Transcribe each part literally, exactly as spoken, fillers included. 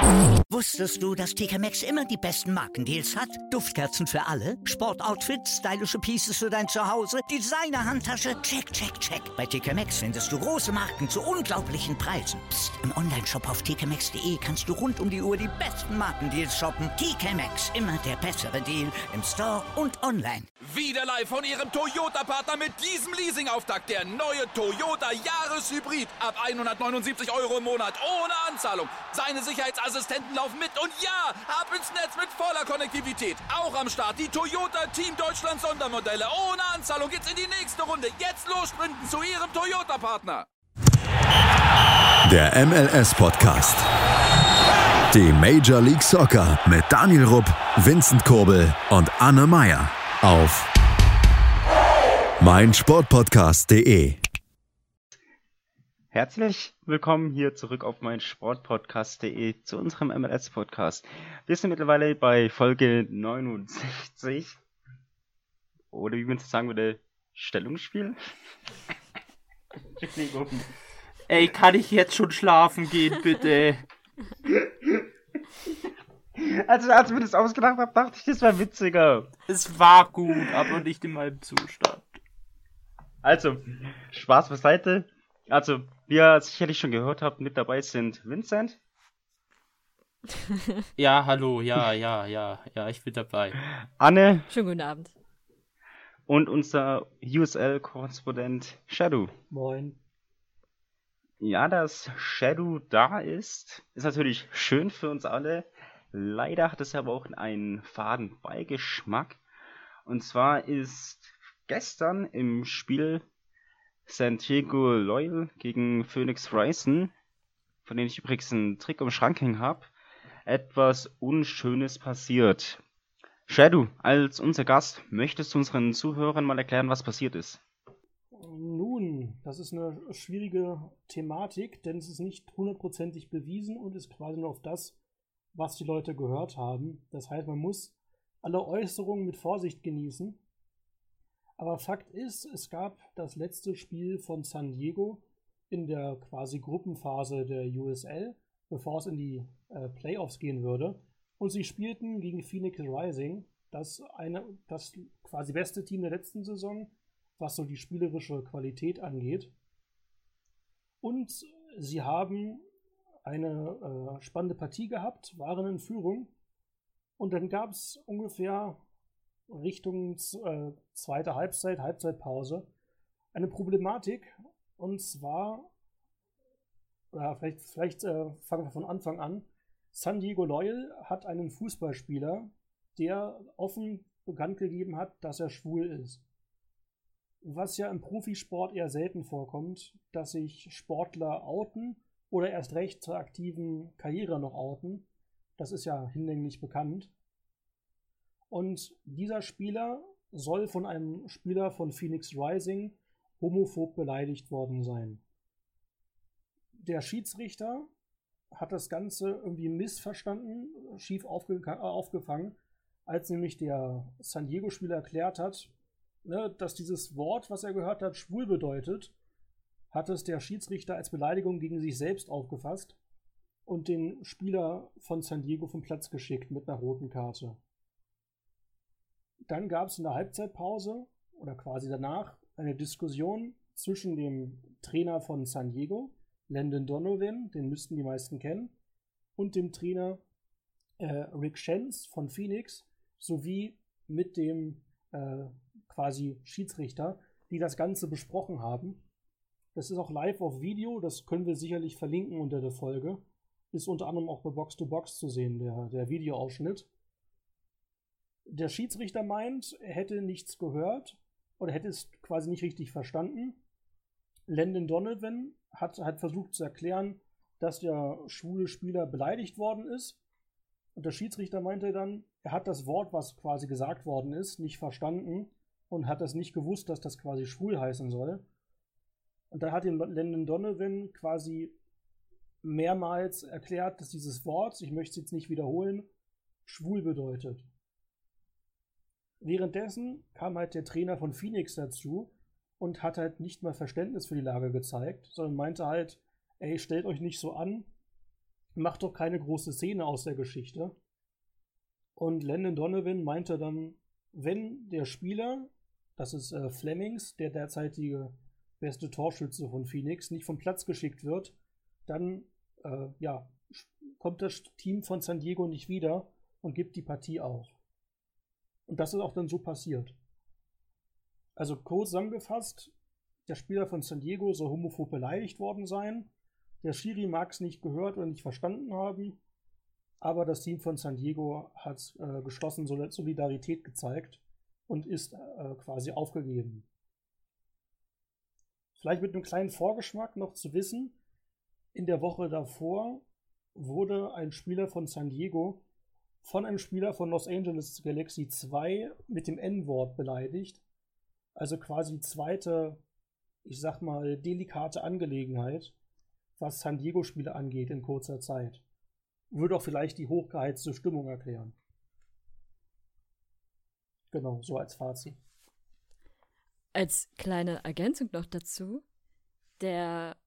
Wusstest du, dass T K Maxx immer die besten Markendeals hat? Duftkerzen für alle, Sportoutfits, stylische Pieces für dein Zuhause, Designer-Handtasche, check, check, check. Bei T K Maxx findest du große Marken zu unglaublichen Preisen. Psst. Im Onlineshop auf t k maxx punkt d e kannst du rund um die Uhr die besten Markendeals shoppen. T K Maxx, immer der bessere Deal im Store und online. Wieder live von Ihrem Toyota-Partner mit diesem Leasing-Auftakt. Der neue Toyota Jahreshybrid. Ab hundertneunundsiebzig Euro im Monat. Ohne Anzahlung. Seine Sicherheitsassistenten laufen mit. Und ja, ab ins Netz mit voller Konnektivität. Auch am Start die Toyota Team Deutschland Sondermodelle. Ohne Anzahlung geht's in die nächste Runde. Jetzt los sprinten zu Ihrem Toyota-Partner. Der M L S-Podcast. Die Major League Soccer mit Daniel Rupp, Vincent Kurbel und Anne Meyer auf meinsportpodcast punkt de. Herzlich willkommen hier zurück auf meinsportpodcast punkt de zu unserem M L S-Podcast. Wir sind mittlerweile bei Folge neunundsechzig. Oder wie man es sagen würde, Stellungsspiel. Entschuldigung. Ey, kann ich jetzt schon schlafen gehen, bitte? Also, als ich mir das ausgedacht habe, dachte ich, das wäre witziger. Es war gut, aber nicht in meinem Zustand. Also, Spaß beiseite. Also, wie ihr sicherlich schon gehört habt, mit dabei sind Vincent. Ja, hallo, ja, ja, ja, ja, ich bin dabei. Anne. Schönen guten Abend. Und unser U S L-Korrespondent Shadow. Moin. Ja, dass Shadow da ist, ist natürlich schön für uns alle. Leider hat es aber auch einen faden Beigeschmack. Und zwar ist gestern im Spiel San Diego Loyal gegen Phoenix Rising, von dem ich übrigens einen Trick im Schrank hängen habe, etwas Unschönes passiert. Shadow, als unser Gast, möchtest du unseren Zuhörern mal erklären, was passiert ist? Nun, das ist eine schwierige Thematik, denn es ist nicht hundertprozentig bewiesen und ist quasi nur auf das, was die Leute gehört haben. Das heißt, man muss alle Äußerungen mit Vorsicht genießen. Aber Fakt ist, es gab das letzte Spiel von San Diego in der quasi Gruppenphase der U S L, bevor es in die äh, Playoffs gehen würde. Und sie spielten gegen Phoenix Rising, das, eine, das quasi beste Team der letzten Saison, was so die spielerische Qualität angeht. Und sie haben eine äh, spannende Partie gehabt, waren in Führung. Und dann gab es ungefähr Richtung äh, zweite Halbzeit, Halbzeitpause, eine Problematik. Und zwar, oder vielleicht, vielleicht äh, fangen wir von Anfang an, San Diego Loyal hat einen Fußballspieler, der offen bekannt gegeben hat, dass er schwul ist. Was ja im Profisport eher selten vorkommt, dass sich Sportler outen oder erst recht zur aktiven Karriere noch outen. Das ist ja hinlänglich bekannt. Und dieser Spieler soll von einem Spieler von Phoenix Rising homophob beleidigt worden sein. Der Schiedsrichter hat das Ganze irgendwie missverstanden, schief aufge- aufgefangen, als nämlich der San Diego-Spieler erklärt hat, ne, dass dieses Wort, was er gehört hat, schwul bedeutet, hat es der Schiedsrichter als Beleidigung gegen sich selbst aufgefasst und den Spieler von San Diego vom Platz geschickt mit einer roten Karte. Dann gab es in der Halbzeitpause oder quasi danach eine Diskussion zwischen dem Trainer von San Diego, Landon Donovan, den müssten die meisten kennen, und dem Trainer äh, Rick Schenz von Phoenix, sowie mit dem äh, quasi Schiedsrichter, die das Ganze besprochen haben. Das ist auch live auf Video, das können wir sicherlich verlinken unter der Folge. Ist unter anderem auch bei Box to Box zu sehen, der, der Videoausschnitt. Der Schiedsrichter meint, er hätte nichts gehört oder hätte es quasi nicht richtig verstanden. Landon Donovan hat, hat versucht zu erklären, dass der schwule Spieler beleidigt worden ist. Und der Schiedsrichter meinte dann, er hat das Wort, was quasi gesagt worden ist, nicht verstanden und hat das nicht gewusst, dass das quasi schwul heißen soll. Und dann hat ihm Landon Donovan quasi mehrmals erklärt, dass dieses Wort, ich möchte es jetzt nicht wiederholen, schwul bedeutet. Währenddessen kam halt der Trainer von Phoenix dazu und hat halt nicht mal Verständnis für die Lage gezeigt, sondern meinte halt, ey, stellt euch nicht so an, macht doch keine große Szene aus der Geschichte. Und Landon Donovan meinte dann, wenn der Spieler, das ist äh, Flemings, der derzeitige beste Torschütze von Phoenix, nicht vom Platz geschickt wird, dann äh, ja, kommt das Team von San Diego nicht wieder und gibt die Partie auf. Und das ist auch dann so passiert. Also kurz zusammengefasst, der Spieler von San Diego soll homophob beleidigt worden sein. Der Schiri mag es nicht gehört oder nicht verstanden haben. Aber das Team von San Diego hat äh, geschlossen Solidarität gezeigt und ist äh, quasi aufgegeben. Vielleicht mit einem kleinen Vorgeschmack noch zu wissen, in der Woche davor wurde ein Spieler von San Diego von einem Spieler von Los Angeles Galaxy zwei mit dem N-Wort beleidigt. Also quasi die zweite, ich sag mal, delikate Angelegenheit, was San Diego-Spiele angeht in kurzer Zeit. Würde auch vielleicht die hochgeheizte Stimmung erklären. Genau, so als Fazit. Als kleine Ergänzung noch dazu, der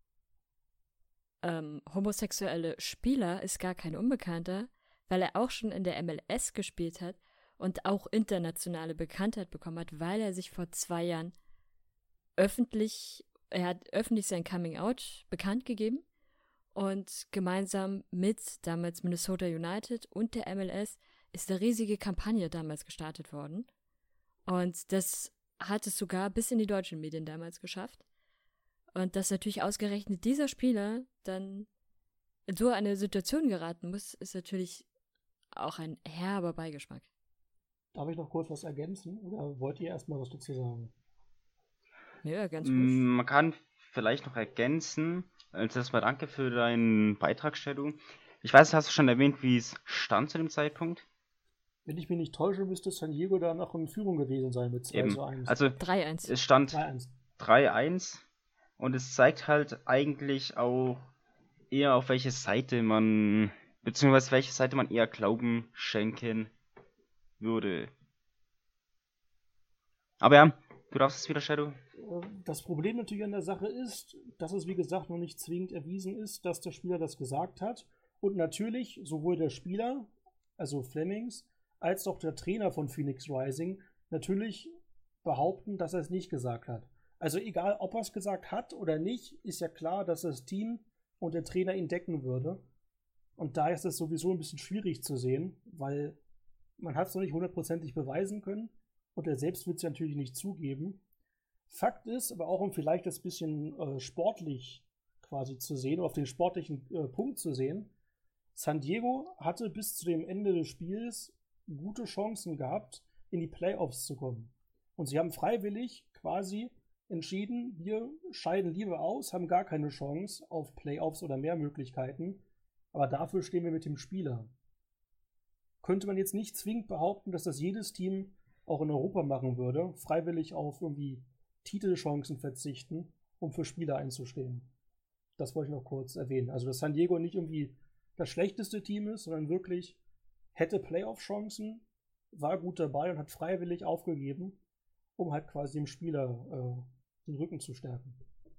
ähm, homosexuelle Spieler ist gar kein Unbekannter, weil er auch schon in der M L S gespielt hat und auch internationale Bekanntheit bekommen hat, weil er sich vor zwei Jahren öffentlich, er hat öffentlich sein Coming-out bekannt gegeben und gemeinsam mit damals Minnesota United und der M L S ist eine riesige Kampagne damals gestartet worden. Und das hat es sogar bis in die deutschen Medien damals geschafft. Und dass natürlich ausgerechnet dieser Spieler dann in so eine Situation geraten muss, ist natürlich auch ein herber Beigeschmack. Darf ich noch kurz was ergänzen? Oder wollt ihr erstmal was dazu sagen? Ja, ganz gut. Man kann vielleicht noch ergänzen, also erstmal danke für deinen Beitrag, Shadow. Ich weiß, hast du schon erwähnt, wie es stand zu dem Zeitpunkt? Wenn ich mich nicht täusche, müsste San Diego da noch in Führung gewesen sein mit zwei zu eins. Also drei eins. Es stand drei eins. drei eins und es zeigt halt eigentlich auch eher auf welche Seite man, beziehungsweise welche Seite man eher Glauben schenken würde. Aber ja, du darfst es wieder, Shadow. Das Problem natürlich an der Sache ist, dass es wie gesagt noch nicht zwingend erwiesen ist, dass der Spieler das gesagt hat. Und natürlich sowohl der Spieler, also Flemings, als auch der Trainer von Phoenix Rising natürlich behaupten, dass er es nicht gesagt hat. Also egal, ob er es gesagt hat oder nicht, ist ja klar, dass das Team und der Trainer ihn decken würde. Und da ist es sowieso ein bisschen schwierig zu sehen, weil man hat es noch nicht hundertprozentig beweisen können und er selbst wird es ja natürlich nicht zugeben. Fakt ist, aber auch um vielleicht das bisschen äh, sportlich quasi zu sehen, oder auf den sportlichen äh, Punkt zu sehen, San Diego hatte bis zu dem Ende des Spiels gute Chancen gehabt, in die Playoffs zu kommen. Und sie haben freiwillig quasi entschieden, wir scheiden lieber aus, haben gar keine Chance auf Playoffs oder mehr Möglichkeiten, aber dafür stehen wir mit dem Spieler. Könnte man jetzt nicht zwingend behaupten, dass das jedes Team auch in Europa machen würde, freiwillig auf irgendwie Titelchancen verzichten, um für Spieler einzustehen. Das wollte ich noch kurz erwähnen. Also, dass San Diego nicht irgendwie das schlechteste Team ist, sondern wirklich hätte Playoff-Chancen, war gut dabei und hat freiwillig aufgegeben, um halt quasi dem Spieler äh, den Rücken zu stärken.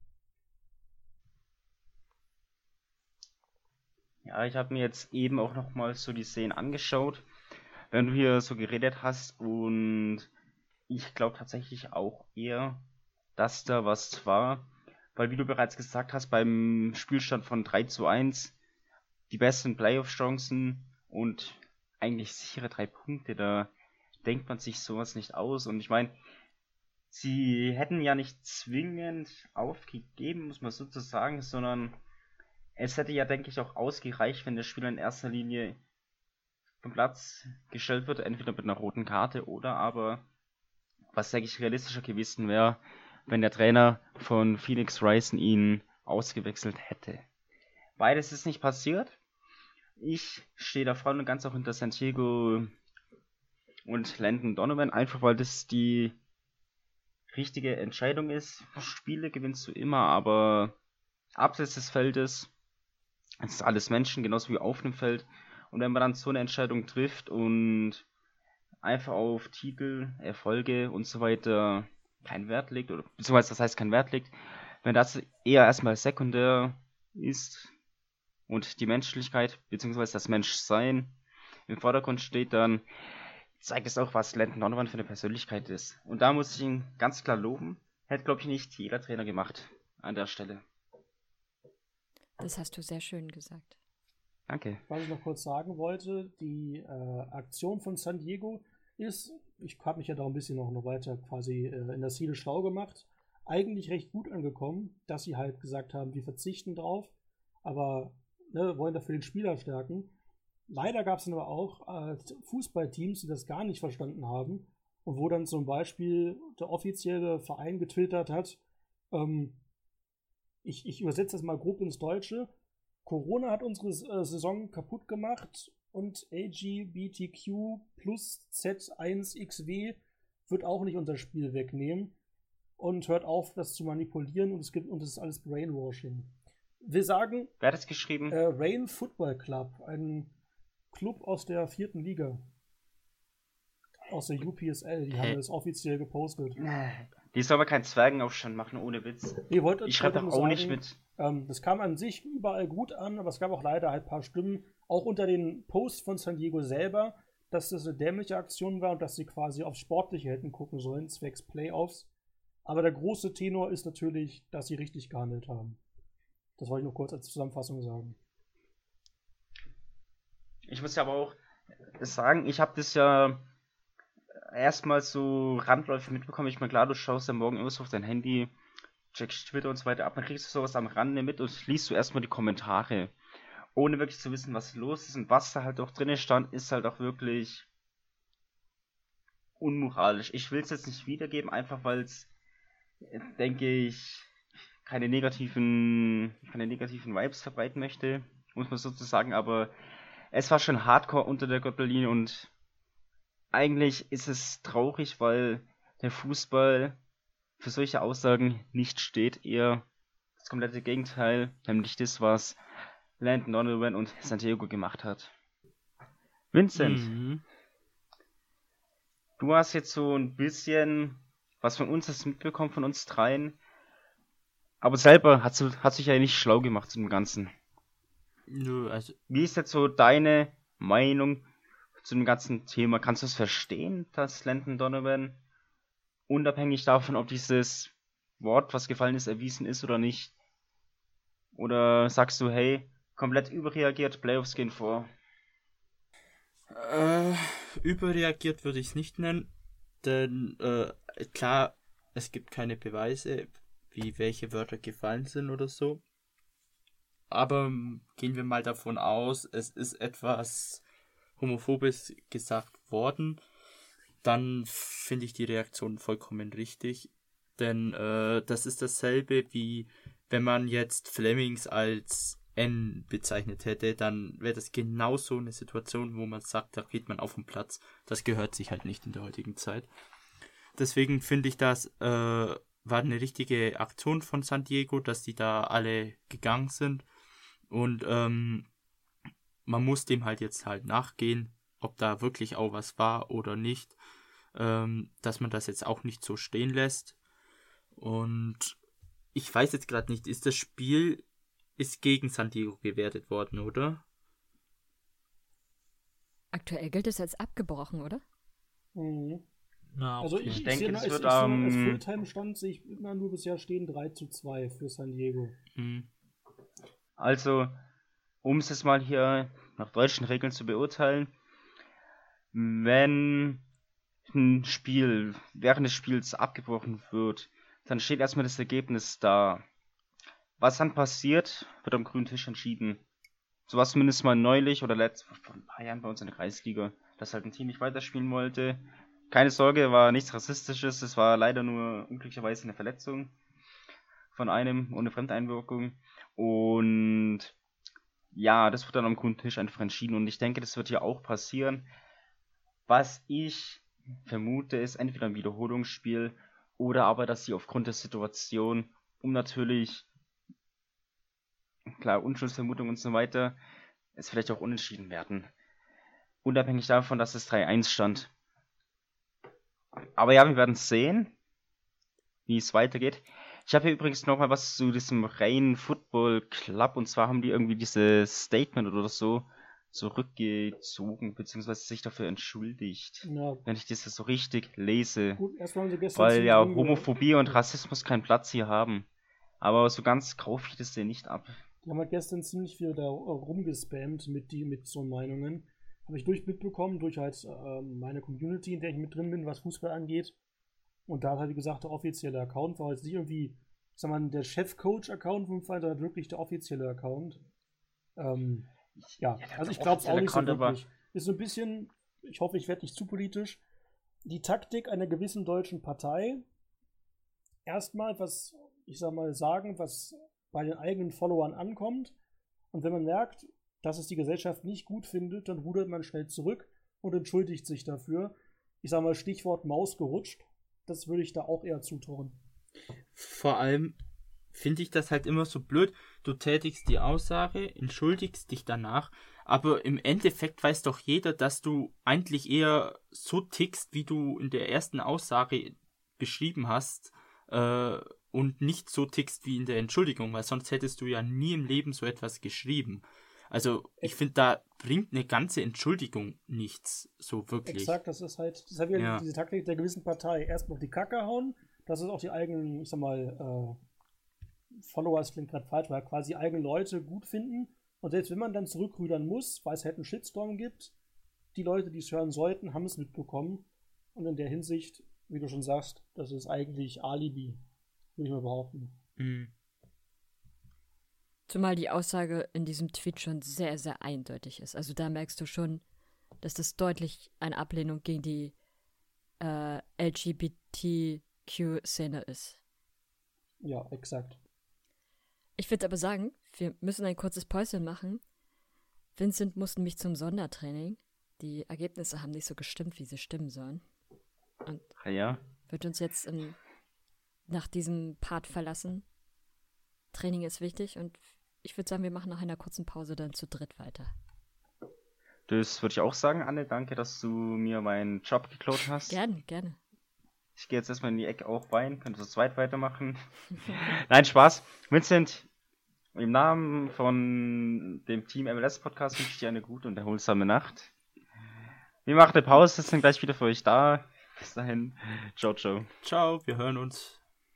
Ja, ich habe mir jetzt eben auch nochmal so die Szenen angeschaut, wenn du hier so geredet hast, und ich glaube tatsächlich auch eher, dass da was war, weil wie du bereits gesagt hast, beim Spielstand von drei zu eins die besten Playoff-Chancen und eigentlich sichere drei Punkte, da denkt man sich sowas nicht aus. Und ich meine, sie hätten ja nicht zwingend aufgegeben, muss man sozusagen, sondern es hätte ja, denke ich, auch ausgereicht, wenn der Spieler in erster Linie vom Platz gestellt wird, entweder mit einer roten Karte oder aber, was denke ich realistischer gewesen wäre, wenn der Trainer von Phoenix Rising ihn ausgewechselt hätte. Beides ist nicht passiert. Ich stehe da voll und ganz auch hinter San Diego und Landon Donovan, einfach weil das die richtige Entscheidung ist. Spiele gewinnst du immer, aber abseits des Feldes ist alles Menschen, genauso wie auf dem Feld. Und wenn man dann so eine Entscheidung trifft und einfach auf Titel, Erfolge und so weiter keinen Wert legt, oder beziehungsweise das heißt keinen Wert legt, wenn das eher erstmal sekundär ist und die Menschlichkeit bzw. das Menschsein im Vordergrund steht, dann zeigt es auch, was Landon Donovan für eine Persönlichkeit ist. Und da muss ich ihn ganz klar loben. Hätte, glaube ich, nicht jeder Trainer gemacht an der Stelle. Das hast du sehr schön gesagt. Danke. Was ich noch kurz sagen wollte, die äh, Aktion von San Diego ist, ich habe mich ja da ein bisschen noch, noch weiter quasi äh, in der Szene schlau gemacht, eigentlich recht gut angekommen, dass sie halt gesagt haben, wir verzichten drauf, aber ne, wollen dafür den Spieler stärken. Leider gab es dann aber auch äh, Fußballteams, die das gar nicht verstanden haben und wo dann zum Beispiel der offizielle Verein getwittert hat, ähm, ich, ich übersetze das mal grob ins Deutsche, Corona hat unsere äh, Saison kaputt gemacht und L G B T Q plus Z eins X W wird auch nicht unser Spiel wegnehmen und hört auf, das zu manipulieren und es gibt und es ist alles Brainwashing. Wir sagen, wer hat das geschrieben? Äh, Rain Football Club, ein Club aus der vierten Liga. Aus der U P S L, die haben das offiziell gepostet. Die soll aber keinen Zwergenaufstand machen, ohne Witz. Ich, wollte, ich schreibe doch auch sagen, nicht mit. Ähm, das kam an sich überall gut an, aber es gab auch leider halt ein paar Stimmen, auch unter den Posts von San Diego selber, dass das eine dämliche Aktion war und dass sie quasi aufs Sportliche hätten gucken sollen, zwecks Playoffs. Aber der große Tenor ist natürlich, dass sie richtig gehandelt haben. Das wollte ich nur kurz als Zusammenfassung sagen. Ich muss ja aber auch sagen, ich habe das ja erstmal so randläufig mitbekommen. Ich meine, klar, du schaust ja morgen immer so auf dein Handy, checkst Twitter und so weiter ab, dann kriegst du sowas am Rande mit und liest du erstmal die Kommentare. Ohne wirklich zu wissen, was los ist und was da halt auch drin stand, ist halt auch wirklich unmoralisch. Ich will es jetzt nicht wiedergeben, einfach weil es, denke ich, keine negativen, keine negativen Vibes verbreiten möchte, muss man sozusagen, aber es war schon hardcore unter der Gürtellinie und eigentlich ist es traurig, weil der Fußball für solche Aussagen nicht steht, eher das komplette Gegenteil, nämlich das, was Landon Donovan und San Diego gemacht hat. Vincent, mhm. Du hast jetzt so ein bisschen was von uns hast mitbekommen, von uns dreien, aber selber hast du hast dich ja nicht schlau gemacht zu dem Ganzen. Nö, also wie ist jetzt so deine Meinung zu dem ganzen Thema? Kannst du es verstehen, dass Landon Donovan, unabhängig davon, ob dieses Wort, was gefallen ist, erwiesen ist oder nicht, oder sagst du, hey, komplett überreagiert, Playoffs gehen vor? Äh, überreagiert würde ich es nicht nennen, denn äh, klar, es gibt keine Beweise, wie welche Wörter gefallen sind oder so. Aber gehen wir mal davon aus, es ist etwas Homophobes gesagt worden, dann finde ich die Reaktion vollkommen richtig. Denn äh, das ist dasselbe, wie wenn man jetzt Flemings als N bezeichnet hätte, dann wäre das genauso eine Situation, wo man sagt, da geht man auf den Platz. Das gehört sich halt nicht in der heutigen Zeit. Deswegen finde ich, das äh, war eine richtige Aktion von San Diego, dass die da alle gegangen sind. Und ähm, man muss dem halt jetzt halt nachgehen, ob da wirklich auch was war oder nicht. Ähm, dass man das jetzt auch nicht so stehen lässt. Und ich weiß jetzt gerade nicht, ist das Spiel ist gegen San Diego gewertet worden, oder? Aktuell gilt es als abgebrochen, oder? Mhm. Na, also okay. ich, ich ich denke, sehe, es als, wird als, am... als Fulltime-Stand sehe ich immer nur bisher stehen drei zu zwei für San Diego. Mhm. Also, um es jetzt mal hier nach deutschen Regeln zu beurteilen, wenn ein Spiel während des Spiels abgebrochen wird, dann steht erstmal das Ergebnis da. Was dann passiert, wird am grünen Tisch entschieden. So war es zumindest mal neulich oder letzt, vor ein paar Jahren bei uns in der Kreisliga, dass halt ein Team nicht weiterspielen wollte. Keine Sorge, war nichts Rassistisches, es war leider nur unglücklicherweise eine Verletzung von einem ohne Fremdeinwirkung. Und ja, das wird dann am grünen Tisch einfach entschieden und ich denke, das wird hier auch passieren. Was ich vermute, ist entweder ein Wiederholungsspiel oder aber, dass sie aufgrund der Situation, um natürlich, klar, Unschuldsvermutung und so weiter, es vielleicht auch unentschieden werden. Unabhängig davon, dass es drei eins stand. Aber ja, wir werden sehen, wie es weitergeht. Ich habe hier übrigens nochmal was zu diesem Rain Football Club, und zwar haben die irgendwie dieses Statement oder so zurückgezogen, beziehungsweise sich dafür entschuldigt, Ja, wenn ich das so richtig lese, gut, erstmal haben sie gestern weil ziemlich ja rumge- Homophobie und Rassismus keinen Platz hier haben. Aber so ganz kaufe ich das denen nicht ab. Die haben halt gestern ziemlich viel da rumgespammt mit, die, mit so Meinungen. Habe ich durch mitbekommen, durch halt äh, meine Community, in der ich mit drin bin, was Fußball angeht. Und da hat halt, wie gesagt, der offizielle Account war jetzt nicht irgendwie, ich sag mal, der Chef-Coach-Account vom Verein, sondern wirklich der offizielle Account. Ähm, ja, Ja, der also ich glaube es auch offizielle nicht so Account, aber- wirklich. Ist so ein bisschen, ich hoffe, ich werde nicht zu politisch, die Taktik einer gewissen deutschen Partei, erstmal was, ich sag mal, sagen, was bei den eigenen Followern ankommt. Und wenn man merkt, dass es die Gesellschaft nicht gut findet, dann rudert man schnell zurück und entschuldigt sich dafür. Ich sag mal, Stichwort Maus gerutscht. Das würde ich da auch eher zutrauen. Vor allem finde ich das halt immer so blöd. Du tätigst die Aussage, entschuldigst dich danach, aber im Endeffekt weiß doch jeder, dass du eigentlich eher so tickst, wie du in der ersten Aussage beschrieben hast, äh, und nicht so tickst wie in der Entschuldigung, weil sonst hättest du ja nie im Leben so etwas geschrieben. Also ich finde, da bringt eine ganze Entschuldigung nichts, so wirklich. Exakt, das ist halt, das ist halt wieder Ja. diese Taktik der gewissen Partei. Erstmal auf die Kacke hauen, dass es auch die eigenen, ich sag mal, äh, Followers, klingt gerade falsch, weil quasi eigene Leute gut finden. Und selbst wenn man dann zurückrudern muss, weil es halt einen Shitstorm gibt, die Leute, die es hören sollten, haben es mitbekommen. Und in der Hinsicht, wie du schon sagst, das ist eigentlich Alibi, würde ich mal behaupten. Mhm. Zumal die Aussage in diesem Tweet schon sehr, sehr eindeutig ist. Also da merkst du schon, dass das deutlich eine Ablehnung gegen die äh, L G B T Q-Szene ist. Ja, exakt. Ich würde aber sagen, wir müssen ein kurzes Päuschen machen. Vincent musste mich zum Sondertraining. Die Ergebnisse haben nicht so gestimmt, wie sie stimmen sollen. Und Ah ja. wird uns jetzt im, nach diesem Part verlassen. Training ist wichtig und ich würde sagen, wir machen nach einer kurzen Pause dann zu dritt weiter. Das würde ich auch sagen, Anne. Danke, dass du mir meinen Job geklaut hast. Gerne, gerne. Ich gehe jetzt erstmal in die Ecke auch rein. Könntest du zu zweit weitermachen? Nein, Spaß. Vincent, im Namen von dem Team M L S Podcast wünsche ich dir eine gute und erholsame Nacht. Wir machen eine Pause, sind gleich wieder für euch da. Bis dahin. Ciao, ciao. Ciao, wir hören uns.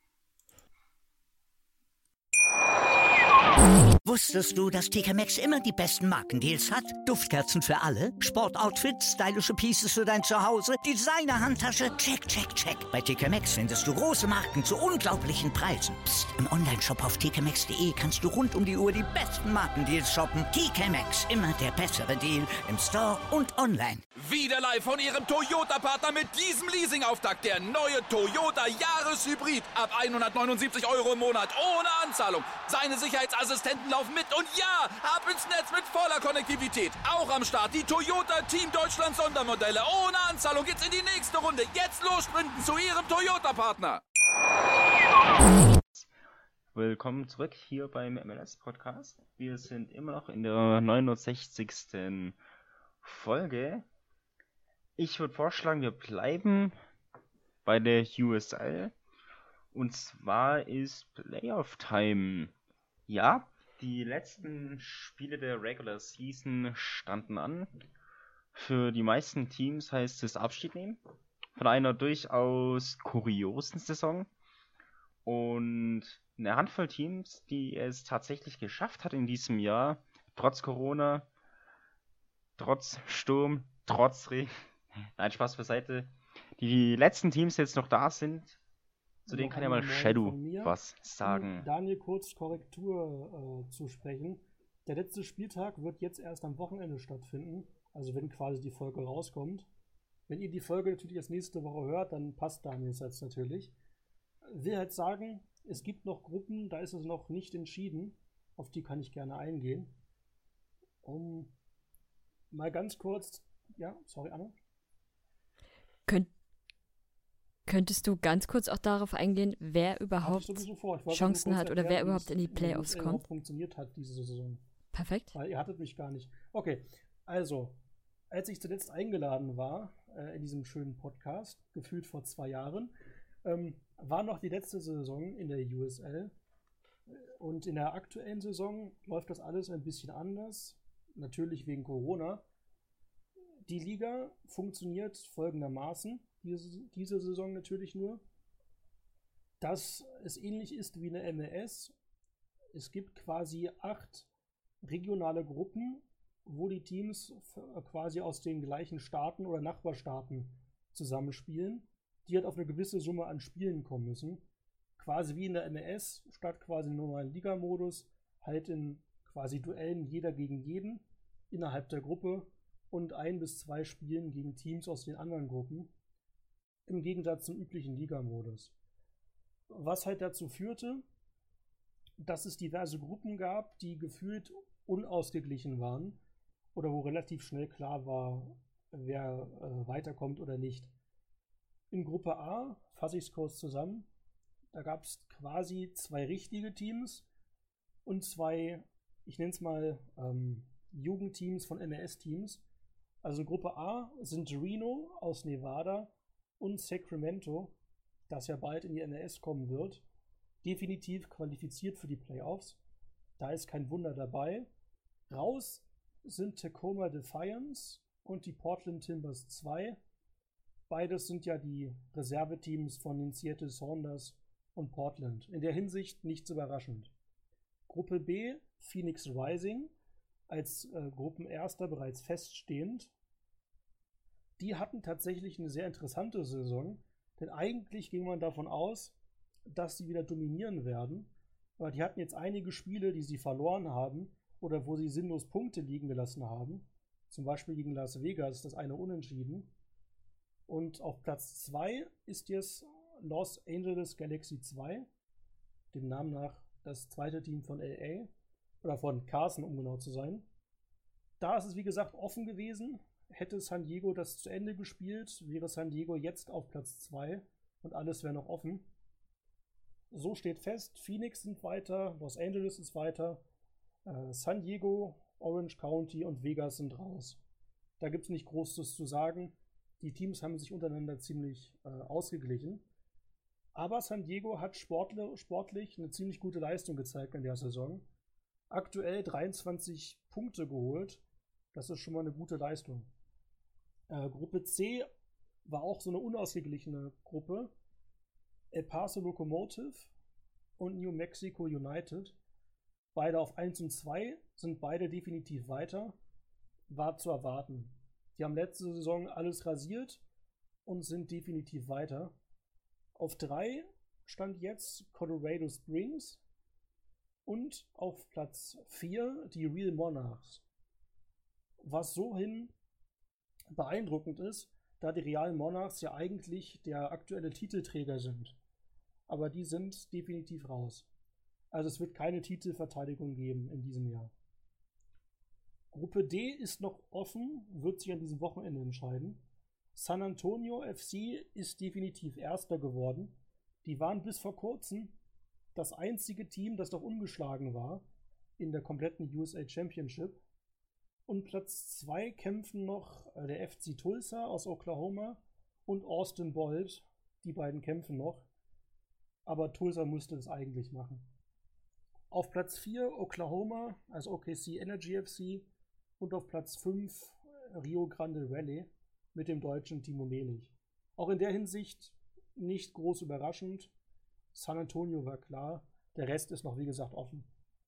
Wusstest du, dass T K Maxx immer die besten Markendeals hat? Duftkerzen für alle, Sportoutfits, stylische Pieces für dein Zuhause, Designer-Handtasche, check, check, check. Bei T K Maxx findest du große Marken zu unglaublichen Preisen. Psst. Im Onlineshop auf t k maxx punkt de kannst du rund um die Uhr die besten Markendeals shoppen. T K Maxx, immer der bessere Deal im Store und online. Wieder live von Ihrem Toyota-Partner mit diesem Leasing-Auftakt. Der neue Toyota Jahreshybrid. Ab hundertneunundsiebzig Euro im Monat ohne Anzahlung. Seine Sicherheitsassistenten laufen mit und ja, ab ins Netz mit voller Konnektivität. Auch am Start die Toyota Team Deutschland Sondermodelle. Ohne Anzahlung geht's in die nächste Runde. Jetzt los sprinten zu Ihrem Toyota-Partner. Willkommen zurück hier beim M L S Podcast. Wir sind immer noch in der neunundsechzigsten Folge. Ich würde vorschlagen, wir bleiben bei der U S L. Und zwar ist Playoff Time. Ja, die letzten Spiele der Regular Season standen an. Für die meisten Teams heißt es Abschied nehmen von einer durchaus kuriosen Saison. Und eine Handvoll Teams, die es tatsächlich geschafft hat in diesem Jahr, trotz Corona, trotz Sturm, trotz Regen, nein, Spaß beiseite, die letzten Teams, die jetzt noch da sind, zu denen Noch kann ja mal eine Meinung Shadow von mir. was sagen. Um Daniel kurz Korrektur äh, zu sprechen. Der letzte Spieltag wird jetzt erst am Wochenende stattfinden, also wenn quasi die Folge rauskommt. Wenn ihr die Folge natürlich erst nächste Woche hört, dann passt Daniels jetzt natürlich. Will halt sagen, es gibt noch Gruppen, da ist es noch nicht entschieden. Auf die kann ich gerne eingehen. Um mal ganz kurz, ja, sorry Anna. Könnt, könntest du ganz kurz auch darauf eingehen, wer Hab ich überhaupt sowieso vor. Ich wollte Chancen nur kurz hat oder erklären, wer wie überhaupt es- in die wie es Playoffs überhaupt kommt? funktioniert hat diese Saison. Perfekt. Weil ihr hattet mich gar nicht. Okay, also, als ich zuletzt eingeladen war äh, in diesem schönen Podcast, gefühlt vor zwei Jahren, Ähm, war noch die letzte Saison in der U S L. Und in der aktuellen Saison läuft das alles ein bisschen anders. Natürlich wegen Corona. Die Liga funktioniert folgendermaßen, diese, diese Saison natürlich nur, dass es ähnlich ist wie eine M L S. Es gibt quasi acht regionale Gruppen, wo die Teams quasi aus den gleichen Staaten oder Nachbarstaaten zusammenspielen, die halt auf eine gewisse Summe an Spielen kommen müssen. Quasi wie in der M L S, statt quasi im normalen Ligamodus, halt in quasi Duellen jeder gegen jeden innerhalb der Gruppe und ein bis zwei Spielen gegen Teams aus den anderen Gruppen, im Gegensatz zum üblichen Ligamodus. Was halt dazu führte, dass es diverse Gruppen gab, die gefühlt unausgeglichen waren oder wo relativ schnell klar war, wer äh, weiterkommt oder nicht. In Gruppe A, fasse ich es kurz zusammen, da gab es quasi zwei richtige Teams und zwei, ich nenne es mal, ähm, Jugendteams von M L S-Teams. Also in Gruppe A sind Reno aus Nevada und Sacramento, das ja bald in die M L S kommen wird, definitiv qualifiziert für die Playoffs. Da ist kein Wunder dabei. Raus sind Tacoma Defiance und die Portland Timbers zwei. Beides sind ja die Reserveteams von den Seattle Sounders und Portland. In der Hinsicht nichts überraschend. Gruppe B, Phoenix Rising, als äh, Gruppenerster bereits feststehend. Die hatten tatsächlich eine sehr interessante Saison, denn eigentlich ging man davon aus, dass sie wieder dominieren werden. Aber die hatten jetzt einige Spiele, die sie verloren haben oder wo sie sinnlos Punkte liegen gelassen haben. Zum Beispiel gegen Las Vegas, das eine Unentschieden. Und auf Platz zwei ist jetzt Los Angeles Galaxy zwei, dem Namen nach das zweite Team von L A, oder von Carson, um genau zu sein. Da ist es, wie gesagt, offen gewesen. Hätte San Diego das zu Ende gespielt, wäre San Diego jetzt auf Platz zwei und alles wäre noch offen. So steht fest, Phoenix sind weiter, Los Angeles ist weiter, äh, San Diego, Orange County und Vegas sind raus. Da gibt es nicht Großes zu sagen. Die Teams haben sich untereinander ziemlich äh, ausgeglichen. Aber San Diego hat sportle, sportlich eine ziemlich gute Leistung gezeigt in der Saison. Aktuell dreiundzwanzig Punkte geholt. Das ist schon mal eine gute Leistung. Äh, Gruppe C war auch so eine unausgeglichene Gruppe. El Paso Locomotive und New Mexico United. Beide auf eins und zwei, sind beide definitiv weiter. War zu erwarten. Die haben letzte Saison alles rasiert und sind definitiv weiter. Auf drei stand jetzt Colorado Springs und auf Platz vier die Real Monarchs. Was so hin beeindruckend ist, da die Real Monarchs ja eigentlich der aktuelle Titelträger sind. Aber die sind definitiv raus. Also es wird keine Titelverteidigung geben in diesem Jahr. Gruppe D ist noch offen, wird sich an diesem Wochenende entscheiden. San Antonio F C ist definitiv Erster geworden. Die waren bis vor kurzem das einzige Team, das noch ungeschlagen war in der kompletten U S A Championship. Und Platz zwei kämpfen noch der F C Tulsa aus Oklahoma und Austin Bold. Die beiden kämpfen noch. Aber Tulsa musste es eigentlich machen. Auf Platz vier Oklahoma, also O K C Energy F C. Und auf Platz fünf Rio Grande Valley mit dem deutschen Timo Melich. Auch in der Hinsicht nicht groß überraschend. San Antonio war klar, der Rest ist noch wie gesagt offen.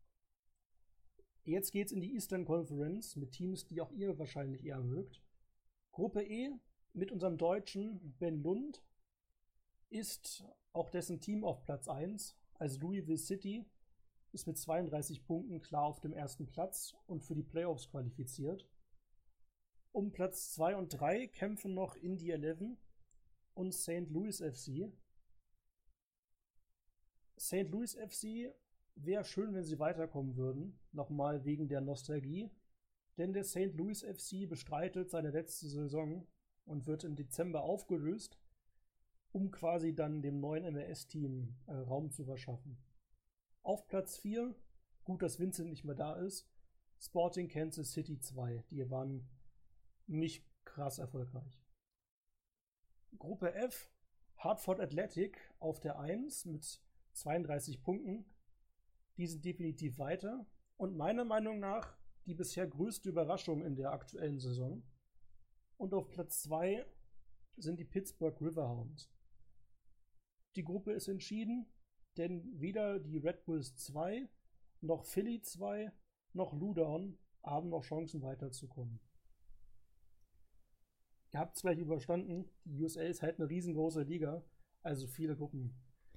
Jetzt geht's in die Eastern Conference mit Teams, die auch ihr wahrscheinlich eher mögt. Gruppe E mit unserem Deutschen Ben Lund ist auch dessen Team auf Platz eins, also Louisville City, ist mit zweiunddreißig Punkten klar auf dem ersten Platz und für die Playoffs qualifiziert. Um Platz zwei und drei kämpfen noch Indy elf und Saint Louis F C. Saint Louis F C wäre schön, wenn sie weiterkommen würden, nochmal wegen der Nostalgie, denn der Saint Louis F C bestreitet seine letzte Saison und wird im Dezember aufgelöst, um quasi dann dem neuen M L S-Team äh, Raum zu verschaffen. Auf Platz vier, gut, dass Vincent nicht mehr da ist, Sporting Kansas City zwei. Die waren nicht krass erfolgreich. Gruppe F Hartford Athletic auf der eins mit zweiunddreißig Punkten. Die sind definitiv weiter. Und meiner Meinung nach die bisher größte Überraschung in der aktuellen Saison. Und auf Platz zwei sind die Pittsburgh Riverhounds. Die Gruppe ist entschieden, denn weder die Red Bulls zwei, noch Philly zwei, noch Loudoun haben noch Chancen weiterzukommen. Ihr habt es gleich überstanden, die U S L ist halt eine riesengroße Liga, also viele Gruppen.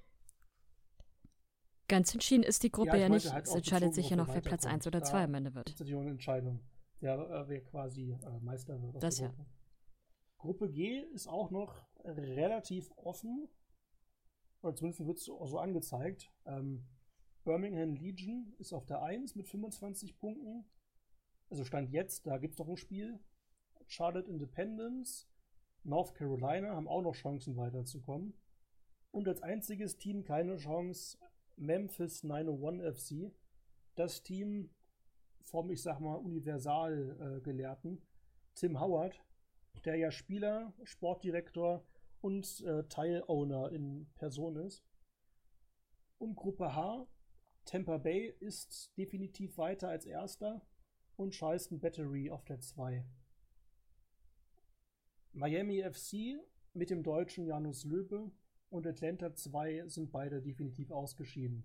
Ganz entschieden ist die Gruppe ja, ja nicht. Halt es entscheidet sich ja noch, wer Platz weiterkommt. eins oder zwei am Ende wird. Das ist natürlich auch eine Entscheidung, wer, wer quasi äh, Meister wird. Das ja. Gruppe. Gruppe G ist auch noch relativ offen, oder zumindest wird es so, so angezeigt. Ähm, Birmingham Legion ist auf der eins mit fünfundzwanzig Punkten. Also Stand jetzt, da gibt es noch ein Spiel. Charlotte Independence, North Carolina haben auch noch Chancen weiterzukommen. Und als einziges Team keine Chance Memphis neunhunderteins F C. Das Team vom, ich sag mal, Universal-Gelehrten äh, Tim Howard, der ja Spieler, Sportdirektor und äh, Teilowner in Person ist. Und Gruppe H, Tampa Bay ist definitiv weiter als Erster und Charleston Battery auf der zwei. Miami F C mit dem deutschen Janus Löbe und Atlanta zwei sind beide definitiv ausgeschieden.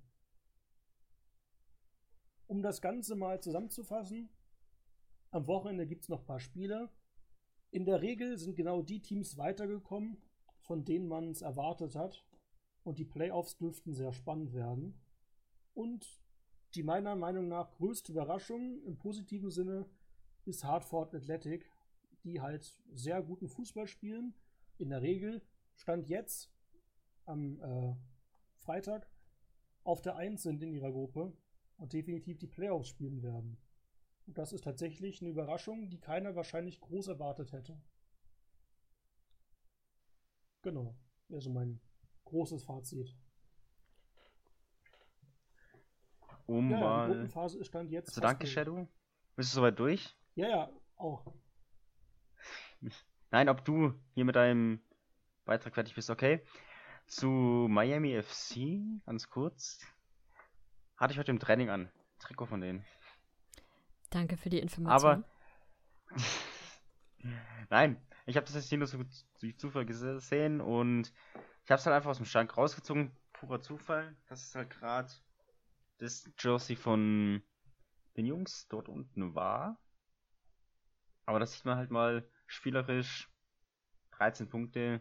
Um das Ganze mal zusammenzufassen, am Wochenende gibt es noch ein paar Spiele. In der Regel sind genau die Teams weitergekommen, von denen man es erwartet hat. Und die Playoffs dürften sehr spannend werden. Und die meiner Meinung nach größte Überraschung im positiven Sinne ist Hartford Athletic, die halt sehr guten Fußball spielen. In der Regel Stand jetzt am äh, Freitag auf der eins sind in ihrer Gruppe und definitiv die Playoffs spielen werden. Und das ist tatsächlich eine Überraschung, die keiner wahrscheinlich groß erwartet hätte. Genau, also mein großes Fazit. Um ja, mal... die Gruppenphase ist Stand jetzt. Also danke, Shadow. Bist du soweit durch? Ja, ja, auch. Nein, ob du hier mit deinem Beitrag fertig bist, okay. Zu Miami F C, ganz kurz. Hatte ich heute im Training an. Trikot von denen. Danke für die Information. Aber nein, ich habe das jetzt hier nur so durch Zufall gesehen und ich habe es halt einfach aus dem Schrank rausgezogen. Purer Zufall. Das ist halt gerade das Jersey von den Jungs dort unten war. Aber das sieht man halt mal spielerisch. dreizehn Punkte.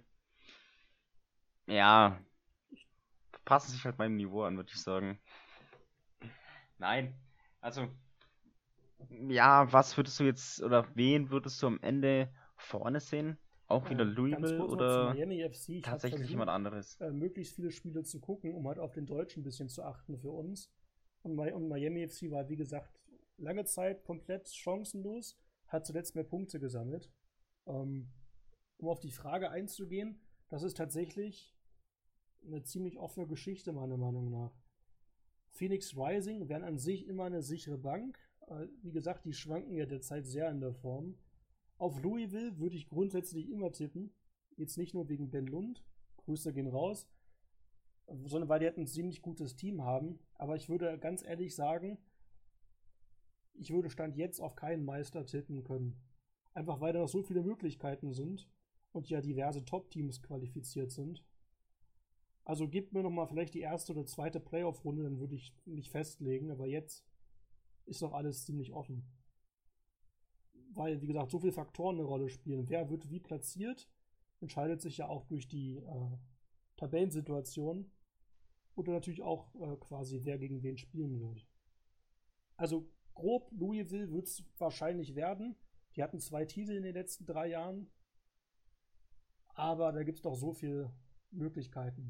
Ja, passen sich halt meinem Niveau an, würde ich sagen. Nein, also ja, was würdest du jetzt, oder wen würdest du am Ende vorne sehen? Auch wieder Louisville oder tatsächlich versucht, jemand anderes? Äh, möglichst viele Spiele zu gucken, um halt auf den Deutschen ein bisschen zu achten für uns. Und, und Miami F C war, wie gesagt, lange Zeit komplett chancenlos, hat zuletzt mehr Punkte gesammelt. Ähm, um auf die Frage einzugehen, das ist tatsächlich eine ziemlich offene Geschichte, meiner Meinung nach. Phoenix Rising wären an sich immer eine sichere Bank. Wie gesagt, die schwanken ja derzeit sehr in der Form. Auf Louisville würde ich grundsätzlich immer tippen. Jetzt nicht nur wegen Ben Lund, Grüße gehen raus, sondern weil die halt ein ziemlich gutes Team haben. Aber ich würde ganz ehrlich sagen, ich würde Stand jetzt auf keinen Meister tippen können. Einfach weil da noch so viele Möglichkeiten sind und ja diverse Top-Teams qualifiziert sind. Also gebt mir nochmal vielleicht die erste oder zweite Playoff-Runde, dann würde ich mich festlegen, aber jetzt ist doch alles ziemlich offen. Weil, wie gesagt, so viele Faktoren eine Rolle spielen. Wer wird wie platziert, entscheidet sich ja auch durch die äh, Tabellensituation oder natürlich auch äh, quasi, wer gegen wen spielen wird. Also grob, Louisville wird es wahrscheinlich werden. Die hatten zwei Titel in den letzten drei Jahren. Aber da gibt es doch so viele Möglichkeiten.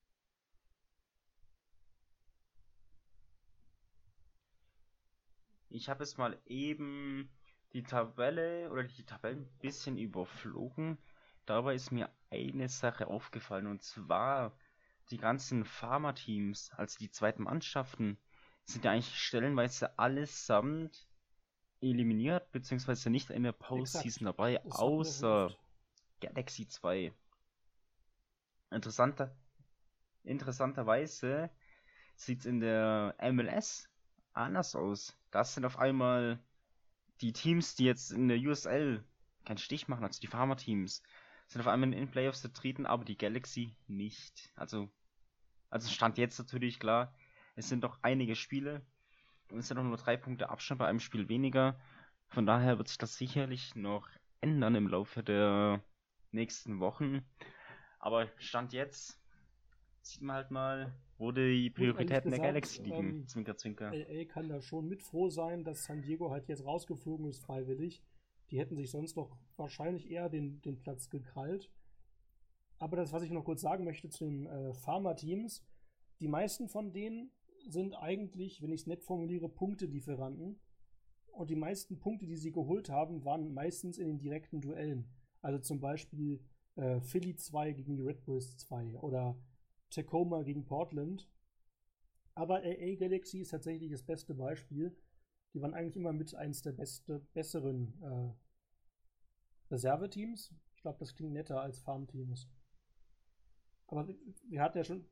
Ich habe jetzt mal eben die Tabelle oder die Tabellen ein bisschen überflogen. Dabei ist mir eine Sache aufgefallen, und zwar die ganzen Pharma-Teams, also die zweiten Mannschaften, sind ja eigentlich stellenweise allesamt eliminiert, beziehungsweise nicht in der Postseason dabei, außer Galaxy zwei. Interessanter, interessanterweise sieht es in der M L S anders aus. Das sind auf einmal die Teams, die jetzt in der U S L keinen Stich machen, also die Farmer-Teams, sind auf einmal in den Playoffs vertreten, aber die Galaxy nicht. Also, also Stand jetzt natürlich klar, es sind doch einige Spiele und es sind doch nur drei Punkte Abstand bei einem Spiel weniger. Von daher wird sich das sicherlich noch ändern im Laufe der nächsten Wochen. Aber Stand jetzt sieht man halt mal, wo die Prioritäten der Galaxy liegen. Ähm, zwinker, zwinker. L A kann da schon mit froh sein, dass San Diego halt jetzt rausgeflogen ist, freiwillig. Die hätten sich sonst doch wahrscheinlich eher den, den Platz gekrallt. Aber das, was ich noch kurz sagen möchte zu den äh, Farmer-Teams, die meisten von denen sind eigentlich, wenn ich es nett formuliere, Punktelieferanten. Und die meisten Punkte, die sie geholt haben, waren meistens in den direkten Duellen. Also zum Beispiel äh, Philly zwei gegen die Red Bulls zwei oder Tacoma gegen Portland. Aber L A Galaxy ist tatsächlich das beste Beispiel. Die waren eigentlich immer mit eins der beste, besseren äh, Reserveteams. Ich glaube, das klingt netter als Farmteams. Aber wir, wir hatten ja schon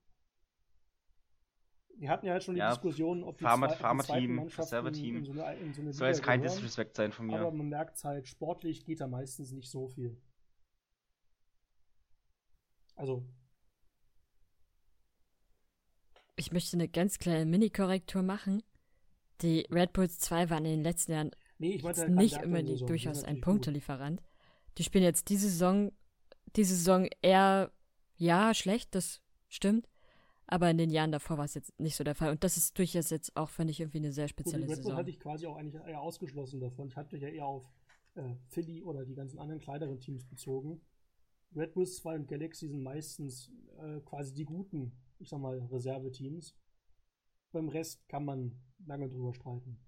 wir hatten ja halt schon die Ja, Diskussion, ob die, Farmer- zwei, ob die Farmer-Team, zweiten Mannschaften Reserveteam. in so eine, in so eine Soll Liga jetzt kein gehören. Disrespect sein von mir. Aber man merkt halt, sportlich geht da meistens nicht so viel. Also, Ich möchte eine ganz kleine Mini-Korrektur machen. Die Red Bulls zwei waren in den letzten Jahren nee, ich meinte jetzt halt nicht Kandidaten immer in der die, Saison. durchaus Die sind ein natürlich gut. Punktelieferant. Die spielen jetzt diese Saison, diese Saison eher, ja, schlecht, das stimmt. Aber in den Jahren davor war es jetzt nicht so der Fall. Und das ist durchaus jetzt auch, finde ich, irgendwie eine sehr Gut, spezielle die Red Bull Saison. hatte ich quasi auch eigentlich eher ausgeschlossen davon. Ich hatte ja eher auf äh, Philly oder die ganzen anderen kleineren Teams bezogen. Red Bulls zwei und Galaxy sind meistens äh, quasi die guten, ich sag mal, Reserveteams. Beim Rest kann man lange drüber streiten.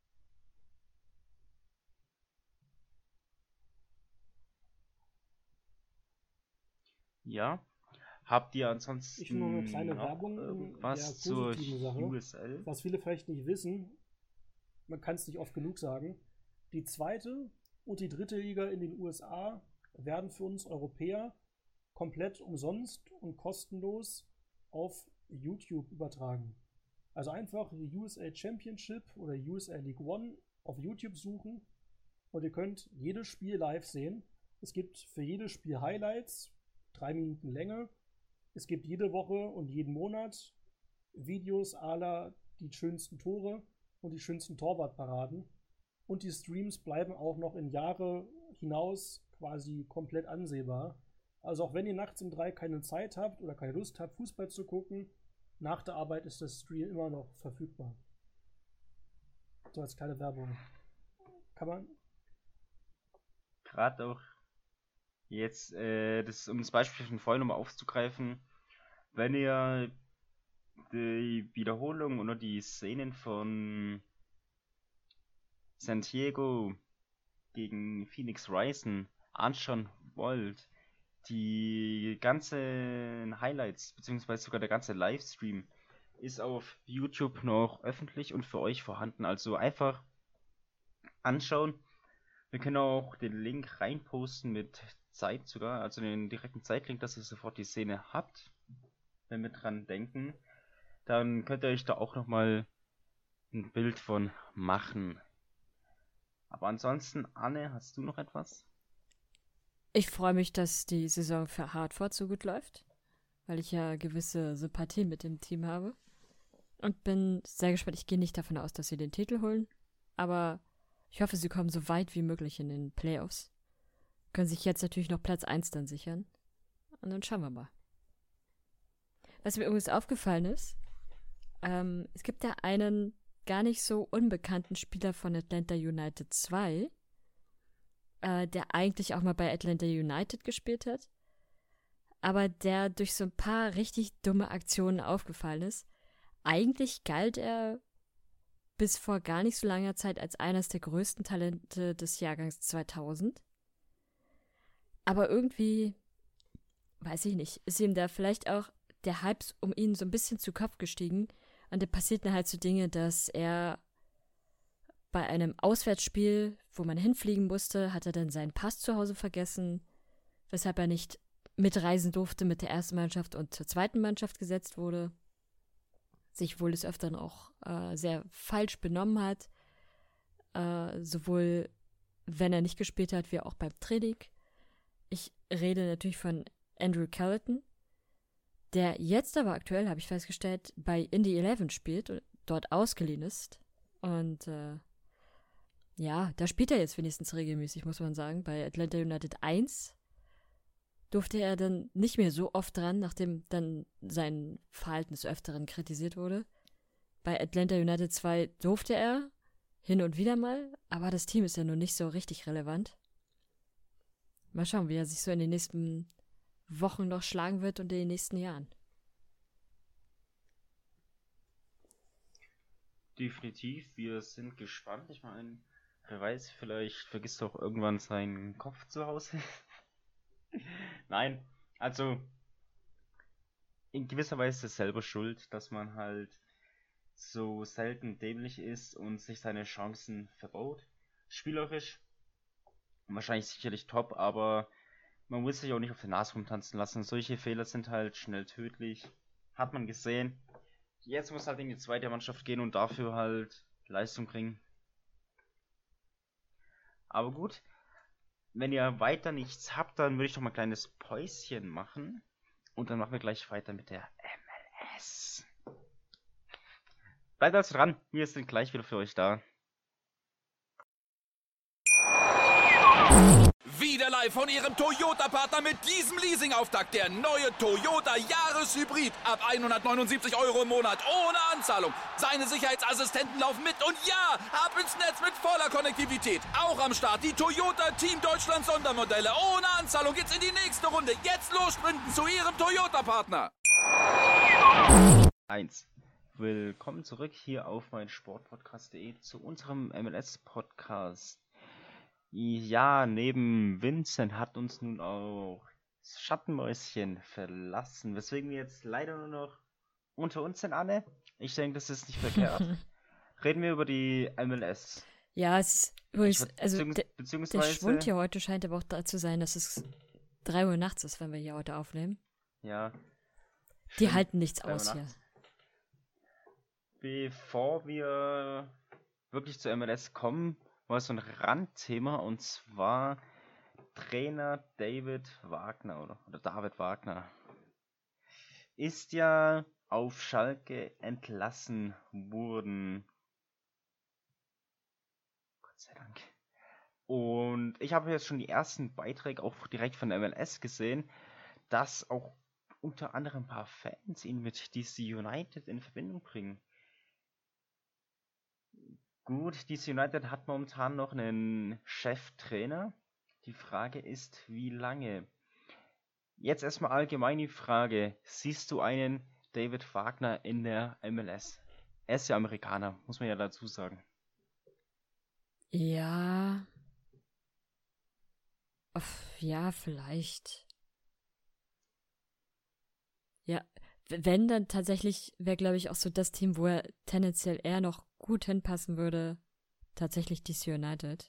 Ja. Habt ihr ansonsten Ich will noch eine kleine noch Werbung in irgendwas der zur positiven Sache. U S L? Was viele vielleicht nicht wissen, man kann es nicht oft genug sagen, die zweite und die dritte Liga in den U S A werden für uns Europäer komplett umsonst und kostenlos auf YouTube übertragen. Also einfach die U S A Championship oder U S A League One auf YouTube suchen und ihr könnt jedes Spiel live sehen. Es gibt für jedes Spiel Highlights, drei Minuten Länge. Es gibt jede Woche und jeden Monat Videos à la die schönsten Tore und die schönsten Torwartparaden. Und die Streams bleiben auch noch in Jahre hinaus quasi komplett ansehbar. Also auch wenn ihr nachts um drei keine Zeit habt oder keine Lust habt, Fußball zu gucken, nach der Arbeit ist das Stream immer noch verfügbar. So als kleine Werbung. Kann man... Gerade auch jetzt, äh, das, um das Beispiel von vorhin nochmal aufzugreifen, wenn ihr die Wiederholung oder die Szenen von San Diego gegen Phoenix Rising anschauen wollt, die ganzen Highlights, beziehungsweise sogar der ganze Livestream, ist auf YouTube noch öffentlich und für euch vorhanden. Also einfach anschauen. Wir können auch den Link reinposten mit Zeit sogar, also den direkten Zeitlink, dass ihr sofort die Szene habt, wenn wir dran denken. Dann könnt ihr euch da auch nochmal ein Bild von machen. Aber ansonsten, Anne, hast du noch etwas? Ich freue mich, dass die Saison für Hartford so gut läuft, weil ich ja gewisse Sympathie mit dem Team habe. Und bin sehr gespannt. Ich gehe nicht davon aus, dass sie den Titel holen, aber ich hoffe, sie kommen so weit wie möglich in den Playoffs. Können sich jetzt natürlich noch Platz eins dann sichern. Und dann schauen wir mal. Was mir übrigens aufgefallen ist, ähm, es gibt ja einen gar nicht so unbekannten Spieler von Atlanta United zwei, äh, der eigentlich auch mal bei Atlanta United gespielt hat, aber der durch so ein paar richtig dumme Aktionen aufgefallen ist. Eigentlich galt er bis vor gar nicht so langer Zeit als eines der größten Talente des Jahrgangs zweitausend. Aber irgendwie, weiß ich nicht, ist ihm da vielleicht auch der Hype um ihn so ein bisschen zu Kopf gestiegen. Und da passierten halt so Dinge, dass er bei einem Auswärtsspiel, wo man hinfliegen musste, hat er dann seinen Pass zu Hause vergessen, weshalb er nicht mitreisen durfte mit der ersten Mannschaft und zur zweiten Mannschaft gesetzt wurde, sich wohl des Öfteren auch äh, sehr falsch benommen hat, äh, sowohl wenn er nicht gespielt hat, wie auch beim Training. Ich rede natürlich von Andrew Carleton, der jetzt aber aktuell, habe ich festgestellt, bei Indy elf spielt und dort ausgeliehen ist. Und äh, ja, da spielt er jetzt wenigstens regelmäßig, muss man sagen. Bei Atlanta United eins durfte er dann nicht mehr so oft dran, nachdem dann sein Verhalten des Öfteren kritisiert wurde. Bei Atlanta United zwei durfte er hin und wieder mal, aber das Team ist ja nun nicht so richtig relevant. Mal schauen, wie er sich so in den nächsten Wochen noch schlagen wird und in den nächsten Jahren. Definitiv, wir sind gespannt. Ich meine, wer weiß, vielleicht vergisst er auch irgendwann seinen Kopf zu Hause. Nein, also in gewisser Weise selber schuld, dass man halt so selten dämlich ist und sich seine Chancen verbaut. Spielerisch wahrscheinlich sicherlich top, aber man muss sich auch nicht auf die Nase rumtanzen lassen. Solche Fehler sind halt schnell tödlich. Hat man gesehen. Jetzt muss halt in die zweite Mannschaft gehen und dafür halt Leistung bringen. Aber gut, wenn ihr weiter nichts habt, dann würde ich doch mal ein kleines Päuschen machen. Und dann machen wir gleich weiter mit der M L S. Bleibt also dran, wir sind gleich wieder für euch da. Wieder live von Ihrem Toyota-Partner mit diesem Leasing-Auftakt. Der neue Toyota Jahreshybrid. Ab hundertneunundsiebzig Euro im Monat. Ohne Anzahlung. Seine Sicherheitsassistenten laufen mit. Und ja, ab ins Netz mit voller Konnektivität. Auch am Start die Toyota Team Deutschland Sondermodelle. Ohne Anzahlung geht's in die nächste Runde. Jetzt los sprinten zu Ihrem Toyota-Partner. eins. Willkommen zurück hier auf mein Sportpodcast punkt de zu unserem M L S-Podcast. Ja, neben Vincent hat uns nun auch das Schattenmäuschen verlassen, weswegen wir jetzt leider nur noch unter uns sind, Anne. Ich denke, das ist nicht verkehrt. Reden wir über die M L S. Ja, es ist übrigens, also Beziehungs- der, beziehungsweise, der Schwund hier heute scheint aber auch da zu sein, dass es drei Uhr nachts ist, wenn wir hier heute aufnehmen. Ja. Die stimmt, halten nichts drei Uhr aus hier. nachts. Bevor wir wirklich zur M L S kommen, war so ein Randthema, und zwar Trainer David Wagner oder, oder David Wagner ist ja auf Schalke entlassen worden. Gott sei Dank. Und ich habe jetzt schon die ersten Beiträge auch direkt von der M L S gesehen, dass auch unter anderem ein paar Fans ihn mit D C United in Verbindung bringen. Gut, D C United hat momentan noch einen Cheftrainer. Die Frage ist, wie lange? Jetzt erstmal allgemein die Frage, siehst du einen David Wagner in der M L S? Er ist ja Amerikaner, muss man ja dazu sagen. Ja. Uff, ja, vielleicht. Ja, w- wenn dann tatsächlich wäre, glaube ich, auch so das Team, wo er tendenziell eher noch gut hinpassen würde, tatsächlich D C United.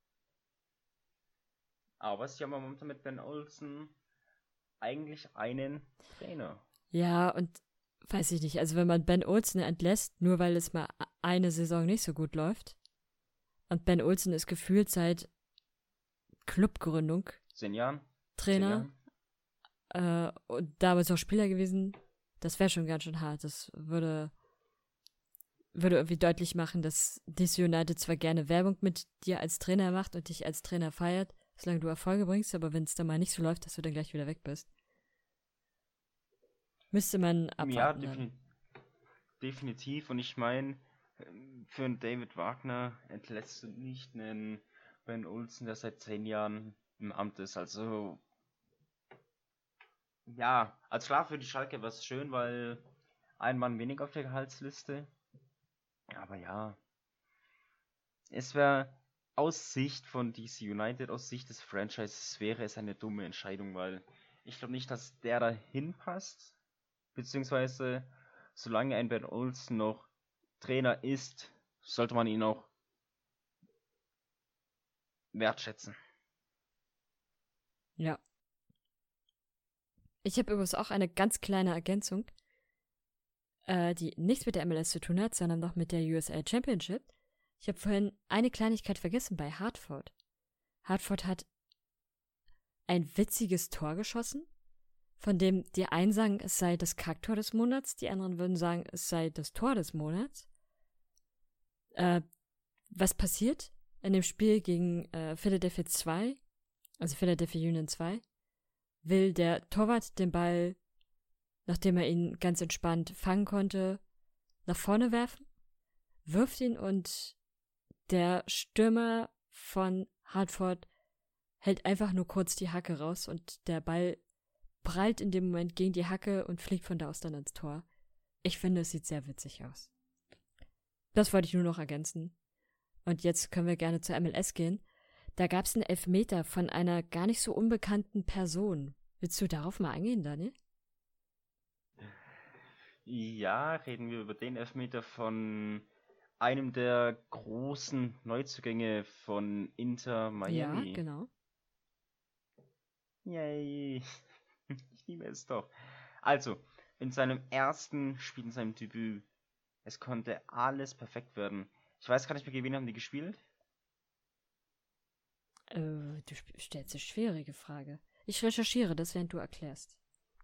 Aber sie haben ja momentan mit Ben Olsen eigentlich einen Trainer. Ja, und weiß ich nicht, also wenn man Ben Olsen entlässt, nur weil es mal a- eine Saison nicht so gut läuft, und Ben Olsen ist gefühlt seit Clubgründung Zehn Jahren? Trainer, äh, und damals auch Spieler gewesen, das wäre schon ganz schön hart. Das würde, würde irgendwie deutlich machen, dass D C United zwar gerne Werbung mit dir als Trainer macht und dich als Trainer feiert, solange du Erfolge bringst, aber wenn es dann mal nicht so läuft, dass du dann gleich wieder weg bist. Müsste man Ja, abwarten. dann. defini- definitiv. Und ich meine, für einen David Wagner entlässt du nicht einen Ben Olsen, der seit zehn Jahren im Amt ist. Also, ja, als klar für die Schalke wäre es schön, weil ein Mann weniger auf der Gehaltsliste. Aber ja, es wäre aus Sicht von D C United, aus Sicht des Franchises, wäre es eine dumme Entscheidung, weil ich glaube nicht, dass der da hinpasst. Beziehungsweise, solange ein Ben Olsen noch Trainer ist, sollte man ihn auch wertschätzen. Ja. Ich habe übrigens auch eine ganz kleine Ergänzung, äh, die nichts mit der M L S zu tun hat, sondern noch mit der U S L Championship. Ich habe vorhin eine Kleinigkeit vergessen bei Hartford. Hartford hat ein witziges Tor geschossen, von dem die einen sagen, es sei das Kacktor des Monats, die anderen würden sagen, es sei das Tor des Monats. Äh, was passiert in dem Spiel gegen äh, Philadelphia zwei, also Philadelphia Union zwei, will der Torwart den Ball, nachdem er ihn ganz entspannt fangen konnte, nach vorne werfen, wirft ihn und der Stürmer von Hartford hält einfach nur kurz die Hacke raus und der Ball prallt in dem Moment gegen die Hacke und fliegt von da aus dann ins Tor. Ich finde, es sieht sehr witzig aus. Das wollte ich nur noch ergänzen. Und jetzt können wir gerne zur M L S gehen. Da gab es einen Elfmeter von einer gar nicht so unbekannten Person. Willst du darauf mal eingehen, Daniel? Ja, reden wir über den Elfmeter von einem der großen Neuzugänge von Inter Miami. Ja, genau. Yay. Ich liebe es doch. Also, in seinem ersten Spiel, in seinem Debüt, es konnte alles perfekt werden. Ich weiß gar nicht mehr, gegen wen haben die gespielt? Äh, du stellst eine schwierige Frage. Ich recherchiere das, während du erklärst.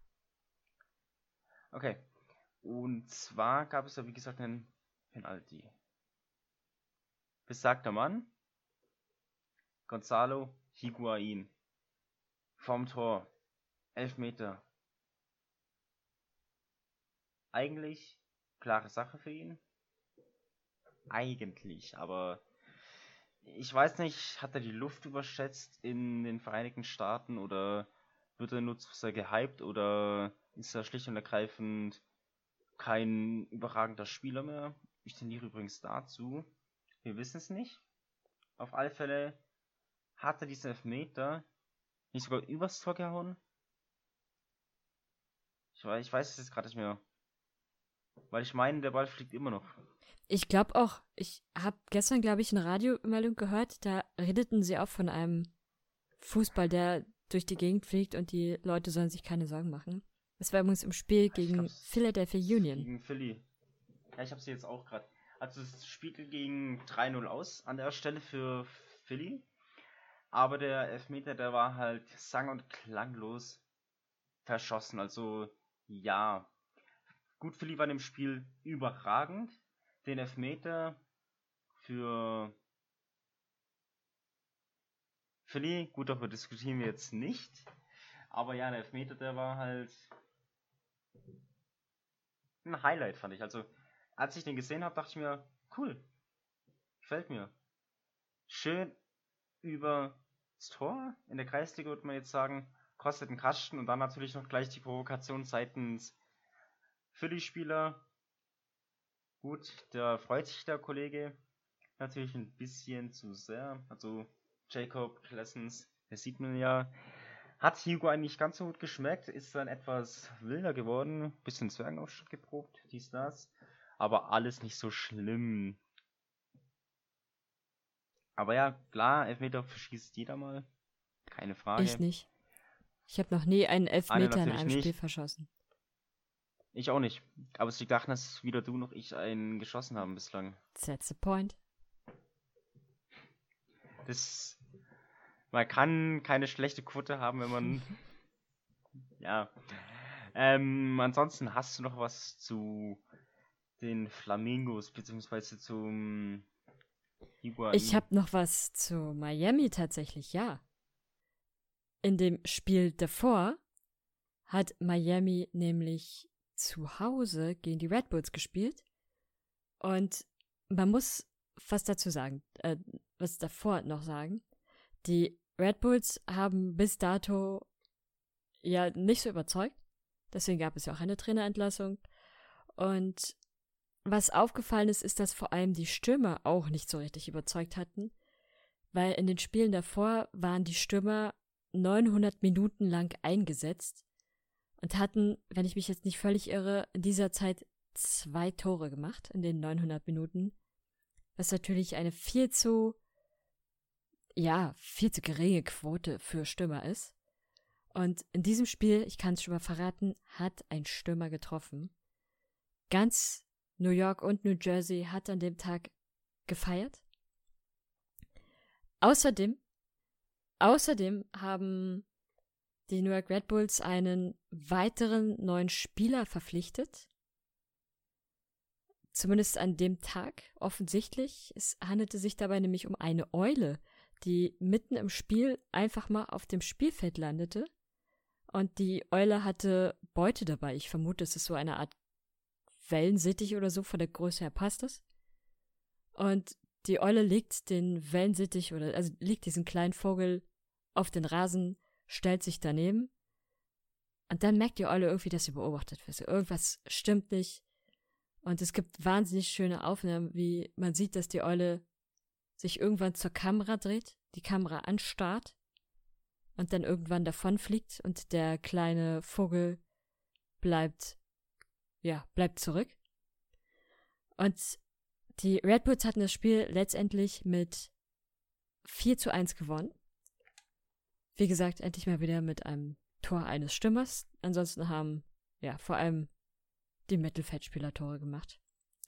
Okay. Und zwar gab es da, wie gesagt, einen Penalty. Besagter Mann, Gonzalo Higuain, vom Tor, Elfmeter. Eigentlich klare Sache für ihn. Eigentlich, aber ich weiß nicht, hat er die Luft überschätzt in den Vereinigten Staaten oder wird er nur zu sehr gehypt oder ist er schlicht und ergreifend kein überragender Spieler mehr? Ich tendiere übrigens dazu. Wir wissen es nicht. Auf alle Fälle hat er diesen Elfmeter nicht sogar übers Tor gehauen. Ich weiß, ich weiß es jetzt gerade nicht mehr. Weil ich meine, der Ball fliegt immer noch. Ich glaube auch, ich habe gestern, glaube ich, eine Radiomeldung gehört, da redeten sie auch von einem Fußball, der durch die Gegend fliegt und die Leute sollen sich keine Sorgen machen. Das war übrigens im Spiel gegen Philadelphia Union. Gegen Philly. Ja, ich habe sie jetzt auch gerade. Also das Spiel ging drei null aus an der Stelle für Philly. Aber der Elfmeter, der war halt sang- und klanglos verschossen. Also ja. Gut, Philly war in dem Spiel überragend. Den Elfmeter für Philly, gut, darüber diskutieren wir jetzt nicht. Aber ja, der Elfmeter, der war halt ein Highlight, fand ich. Also, als ich den gesehen habe, dachte ich mir, cool, gefällt mir. Schön über das Tor. In der Kreisliga würde man jetzt sagen, kostet einen Kasten und dann natürlich noch gleich die Provokation seitens Philly-Spieler. Gut, da freut sich der Kollege natürlich ein bisschen zu sehr. Also Jacob Klessens, das sieht man ja, hat Hugo eigentlich ganz so gut geschmeckt, ist dann etwas wilder geworden, bisschen Zwergenaufschnitt geprobt, dies, das, aber alles nicht so schlimm. Aber ja, klar, Elfmeter verschießt jeder mal, keine Frage. Ich nicht. Ich habe noch nie einen Elfmeter in einem nicht. Spiel verschossen. Ich auch nicht. Aber es liegt daran, dass weder du noch ich einen geschossen haben bislang. That's the point. Das, man kann keine schlechte Quote haben, wenn man... ja. Ähm, ansonsten hast du noch was zu den Flamingos, beziehungsweise zum Higuain? Ich habe noch was zu Miami tatsächlich, ja. In dem Spiel davor hat Miami nämlich zu Hause gegen die Red Bulls gespielt. Und man muss was dazu sagen, äh, was davor noch sagen. Die Red Bulls haben bis dato ja nicht so überzeugt. Deswegen gab es ja auch eine Trainerentlassung. Und was aufgefallen ist, ist, dass vor allem die Stürmer auch nicht so richtig überzeugt hatten. Weil in den Spielen davor waren die Stürmer neunhundert Minuten lang eingesetzt und hatten, wenn ich mich jetzt nicht völlig irre, in dieser Zeit zwei Tore gemacht in den neunhundert Minuten, was natürlich eine viel zu, ja, viel zu geringe Quote für Stürmer ist. Und in diesem Spiel, ich kann es schon mal verraten, hat ein Stürmer getroffen. Ganz New York und New Jersey hat an dem Tag gefeiert. Außerdem, außerdem haben die New York Red Bulls einen weiteren neuen Spieler verpflichtet. Zumindest an dem Tag, offensichtlich. Es handelte sich dabei nämlich um eine Eule, die mitten im Spiel einfach mal auf dem Spielfeld landete. Und die Eule hatte Beute dabei. Ich vermute, es ist so eine Art Wellensittich oder so, von der Größe her passt das. Und die Eule legt den Wellensittich oder also legt diesen kleinen Vogel auf den Rasen, stellt sich daneben. Und dann merkt die Eule irgendwie, dass sie beobachtet wird. Irgendwas stimmt nicht. Und es gibt wahnsinnig schöne Aufnahmen, wie man sieht, dass die Eule sich irgendwann zur Kamera dreht, die Kamera anstarrt und dann irgendwann davonfliegt und der kleine Vogel bleibt, ja, bleibt zurück. Und die Red Bulls hatten das Spiel letztendlich mit vier zu eins gewonnen. Wie gesagt, endlich mal wieder mit einem Tor eines Stürmers. Ansonsten haben, ja, vor allem die Mittelfeldspieler Tore gemacht.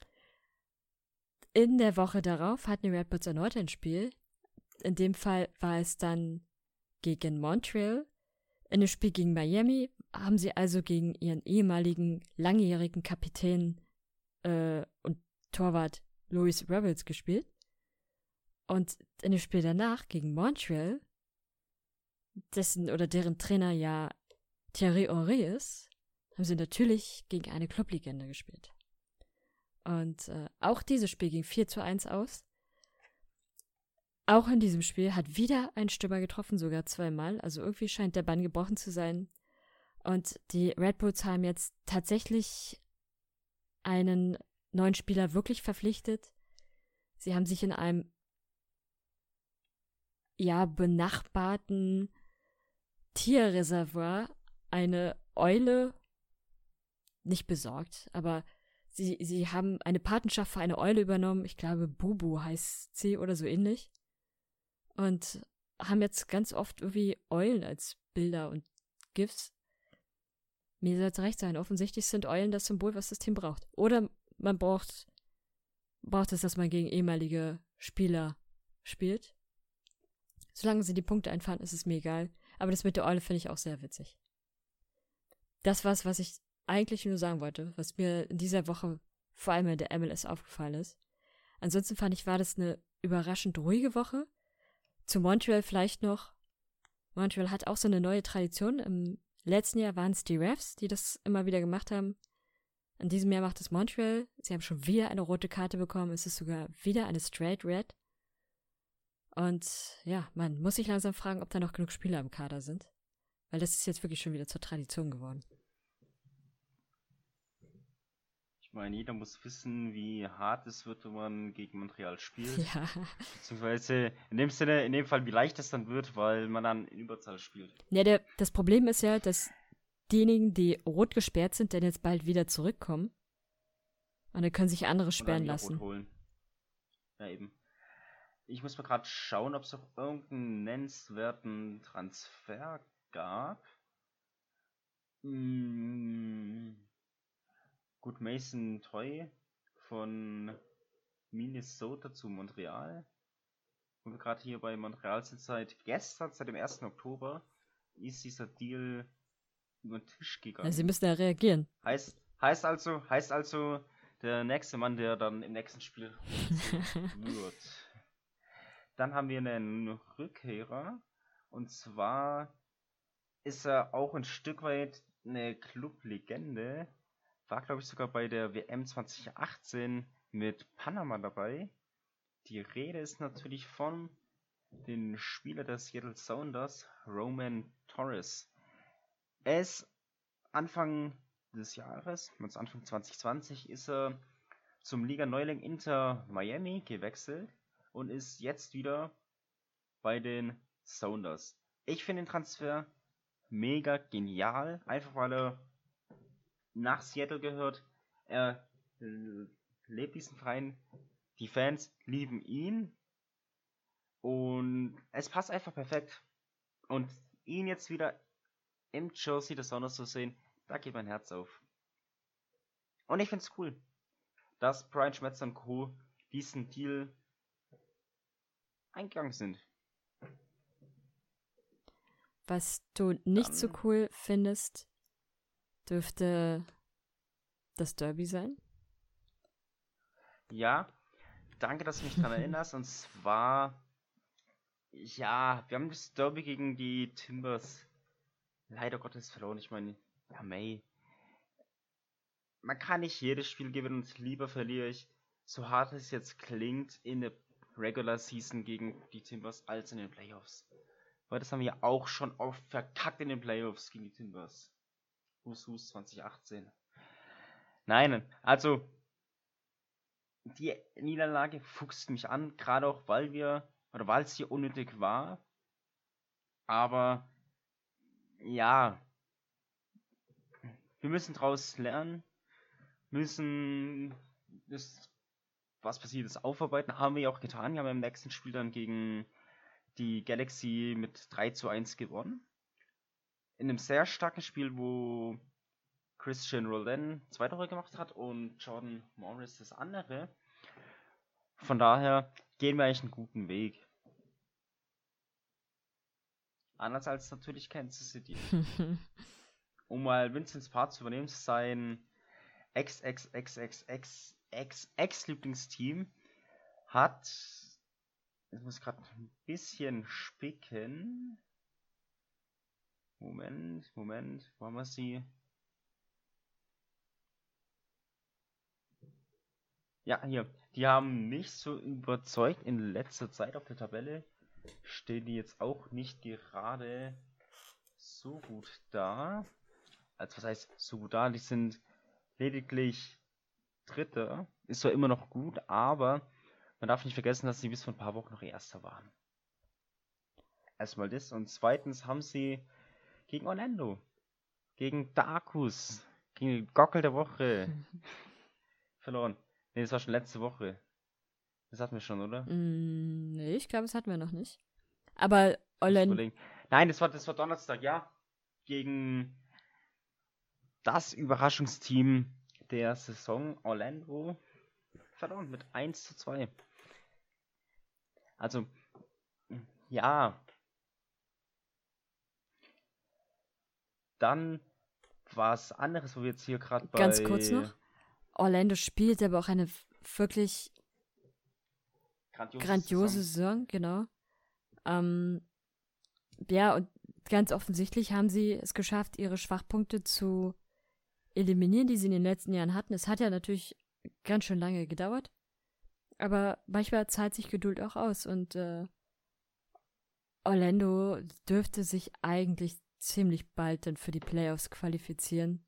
In der Woche darauf hatten die Red Bulls erneut ein Spiel. In dem Fall war es dann gegen Montreal. In dem Spiel gegen Miami haben sie also gegen ihren ehemaligen langjährigen Kapitän äh, und Torwart Louis Rebels gespielt. Und in dem Spiel danach gegen Montreal, dessen oder deren Trainer ja Thierry Henry ist, haben sie natürlich gegen eine Clublegende gespielt. Und äh, auch dieses Spiel ging vier zu eins aus. Auch in diesem Spiel hat wieder ein Stürmer getroffen, sogar zweimal. Also irgendwie scheint der Bann gebrochen zu sein. Und die Red Bulls haben jetzt tatsächlich einen neuen Spieler wirklich verpflichtet. Sie haben sich in einem ja benachbarten Tierreservoir eine Eule nicht besorgt, aber sie, sie haben eine Patenschaft für eine Eule übernommen. Ich glaube, Bubu heißt sie oder so ähnlich. Und haben jetzt ganz oft irgendwie Eulen als Bilder und GIFs. Mir soll es recht sein. Offensichtlich sind Eulen das Symbol, was das Team braucht. Oder man braucht, braucht es, dass man gegen ehemalige Spieler spielt. Solange sie die Punkte einfahren, ist es mir egal. Aber das mit der Eule finde ich auch sehr witzig. Das war's, was ich eigentlich nur sagen wollte, was mir in dieser Woche vor allem in der M L S aufgefallen ist. Ansonsten fand ich, war das eine überraschend ruhige Woche. Zu Montreal vielleicht noch. Montreal hat auch so eine neue Tradition. Im letzten Jahr waren es die Refs, die das immer wieder gemacht haben. In diesem Jahr macht es Montreal. Sie haben schon wieder eine rote Karte bekommen. Es ist sogar wieder eine Straight Red. Und ja, man muss sich langsam fragen, ob da noch genug Spieler im Kader sind. Weil das ist jetzt wirklich schon wieder zur Tradition geworden. Ich meine, jeder muss wissen, wie hart es wird, wenn man gegen Montreal spielt. Ja. Beziehungsweise in dem Sinne, in dem Fall, wie leicht es dann wird, weil man dann in Überzahl spielt. Ja, der, das Problem ist ja, dass diejenigen, die rot gesperrt sind, dann jetzt bald wieder zurückkommen. Und dann können sich andere sperren lassen. Rot holen. Ja, eben. Ich muss mal gerade schauen, ob es noch irgendeinen nennenswerten Transfer gab. Hm. Gut, Mason Toy von Minnesota zu Montreal. Und wir gerade hier bei Montreal sind seit gestern, seit dem ersten Oktober, ist dieser Deal über den Tisch gegangen. Ja, sie müssen ja reagieren. Heißt, heißt also, heißt also, der nächste Mann, der dann im nächsten Spiel wird. Dann haben wir einen Rückkehrer. Und zwar ist er auch ein Stück weit eine Club-Legende. War, glaube ich, sogar bei der W M zwanzig achtzehn mit Panama dabei. Die Rede ist natürlich von dem Spieler der Seattle Sounders, Roman Torres. Er ist Anfang des Jahres, also Anfang zwanzig zwanzig, ist er zum Liga-Neuling Inter Miami gewechselt und ist jetzt wieder bei den Sounders. Ich finde den Transfer mega genial, einfach weil er nach Seattle gehört. Er lebt diesen Verein, die Fans lieben ihn und es passt einfach perfekt. Und ihn jetzt wieder im Jersey des Sounders zu sehen, da geht mein Herz auf. Und ich finde es cool, dass Brian Schmetzer und Co. diesen Deal eingegangen sind. Was du nicht Dann, so cool findest, dürfte das Derby sein? Ja, danke, dass du mich daran erinnerst. Und zwar, ja, wir haben das Derby gegen die Timbers leider Gottes verloren. Ich meine, ja, May. Man kann nicht jedes Spiel gewinnen und lieber verliere ich, so hart es jetzt klingt, in der Regular Season gegen die Timbers als in den Playoffs. Weil das haben wir auch schon oft verkackt in den Playoffs gegen die Timbers. Hus Hus zwanzig achtzehn. Nein, also die Niederlage fuchst mich an, gerade auch weil wir, oder weil es hier unnötig war. Aber ja, wir müssen daraus lernen, müssen das, was passiert ist, aufarbeiten. Haben wir ja auch getan. Wir haben im nächsten Spiel dann gegen die Galaxy mit drei zu eins gewonnen. In einem sehr starken Spiel, wo Christian Roldan zwei Tore gemacht hat und Jordan Morris das andere. Von daher gehen wir eigentlich einen guten Weg. Anders als natürlich Kansas City. Um mal Vincents Part zu übernehmen, sein Ex-Ex-Ex-Ex-Ex-Ex-Lieblingsteam hat, ich muss gerade ein bisschen spicken. Moment, Moment, wo haben wir sie? Ja, hier. Die haben nicht so überzeugt in letzter Zeit auf der Tabelle. Stehen die jetzt auch nicht gerade so gut da. Also was heißt so gut da? Die sind lediglich Dritter. Ist zwar immer noch gut, aber man darf nicht vergessen, dass sie bis vor ein paar Wochen noch Erster waren. Erstmal das. Und zweitens haben sie gegen Orlando, gegen Darkus, gegen den Gockel der Woche verloren. Ne, das war schon letzte Woche. Das hatten wir schon, oder? Mm, nee, ich glaube, das hatten wir noch nicht. Aber Orlando. Nein, das war, das war Donnerstag, ja. Gegen das Überraschungsteam der Saison Orlando verloren mit eins zu zwei. Also, ja. Dann was anderes, wo wir jetzt hier gerade bei... Ganz kurz noch. Orlando spielt aber auch eine wirklich grandiose, grandiose Saison, genau. Ähm, ja, und ganz offensichtlich haben sie es geschafft, ihre Schwachpunkte zu eliminieren, die sie in den letzten Jahren hatten. Es hat ja natürlich ganz schön lange gedauert, aber manchmal zahlt sich Geduld auch aus und äh, Orlando dürfte sich eigentlich ziemlich bald dann für die Playoffs qualifizieren.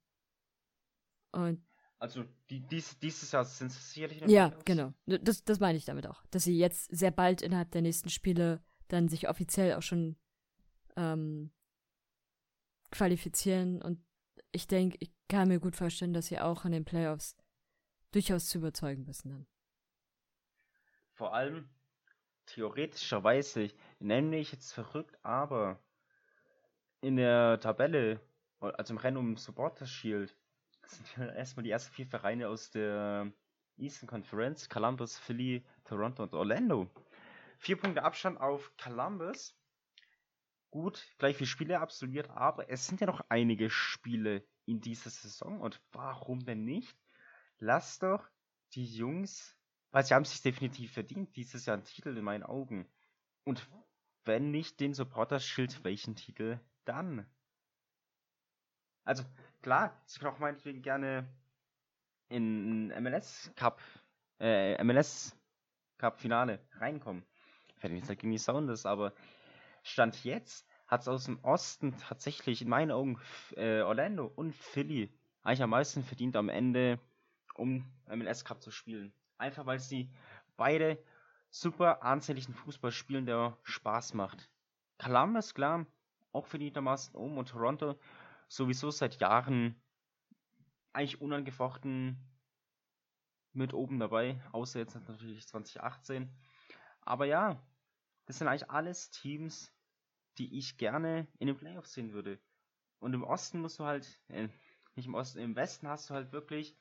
Und Also die, dies, dieses Jahr sind sie sicherlich noch ja, Playoffs. genau. Das, das meine ich damit auch. Dass sie jetzt sehr bald innerhalb der nächsten Spiele dann sich offiziell auch schon ähm, qualifizieren. Und ich denke, ich kann mir gut vorstellen, dass sie auch in den Playoffs durchaus zu überzeugen müssen dann. Vor allem, theoretischerweise, ich nenne mich jetzt verrückt, aber in der Tabelle, also im Rennen um Supporters Shield, sind erstmal die ersten vier Vereine aus der Eastern Conference: Columbus, Philly, Toronto und Orlando. Vier Punkte Abstand auf Columbus. Gut, gleich viele Spiele absolviert, aber es sind ja noch einige Spiele in dieser Saison. Und warum denn nicht? Lass doch die Jungs, weil sie haben sich definitiv verdient, dieses Jahr einen Titel in meinen Augen. Und wenn nicht den Supporters Shield, welchen Titel dann? Also, klar, sie können auch meinetwegen gerne in M L S Cup, äh, M L S Cup Finale reinkommen. Ich werde nicht sagen gegen die Sounders, aber Stand jetzt hat es aus dem Osten tatsächlich in meinen Augen äh, Orlando und Philly eigentlich am meisten verdient am Ende, um M L S Cup zu spielen. Einfach weil sie beide super ansehnlichen Fußball spielen, der Spaß macht. Columbus, klar, auch verdientermaßen oben, und Toronto sowieso seit Jahren eigentlich unangefochten mit oben dabei, außer jetzt natürlich zwanzig achtzehn. Aber ja, das sind eigentlich alles Teams, die ich gerne in den Playoffs sehen würde. Und im Osten musst du halt, äh, nicht im Osten, im Westen hast du halt wirklich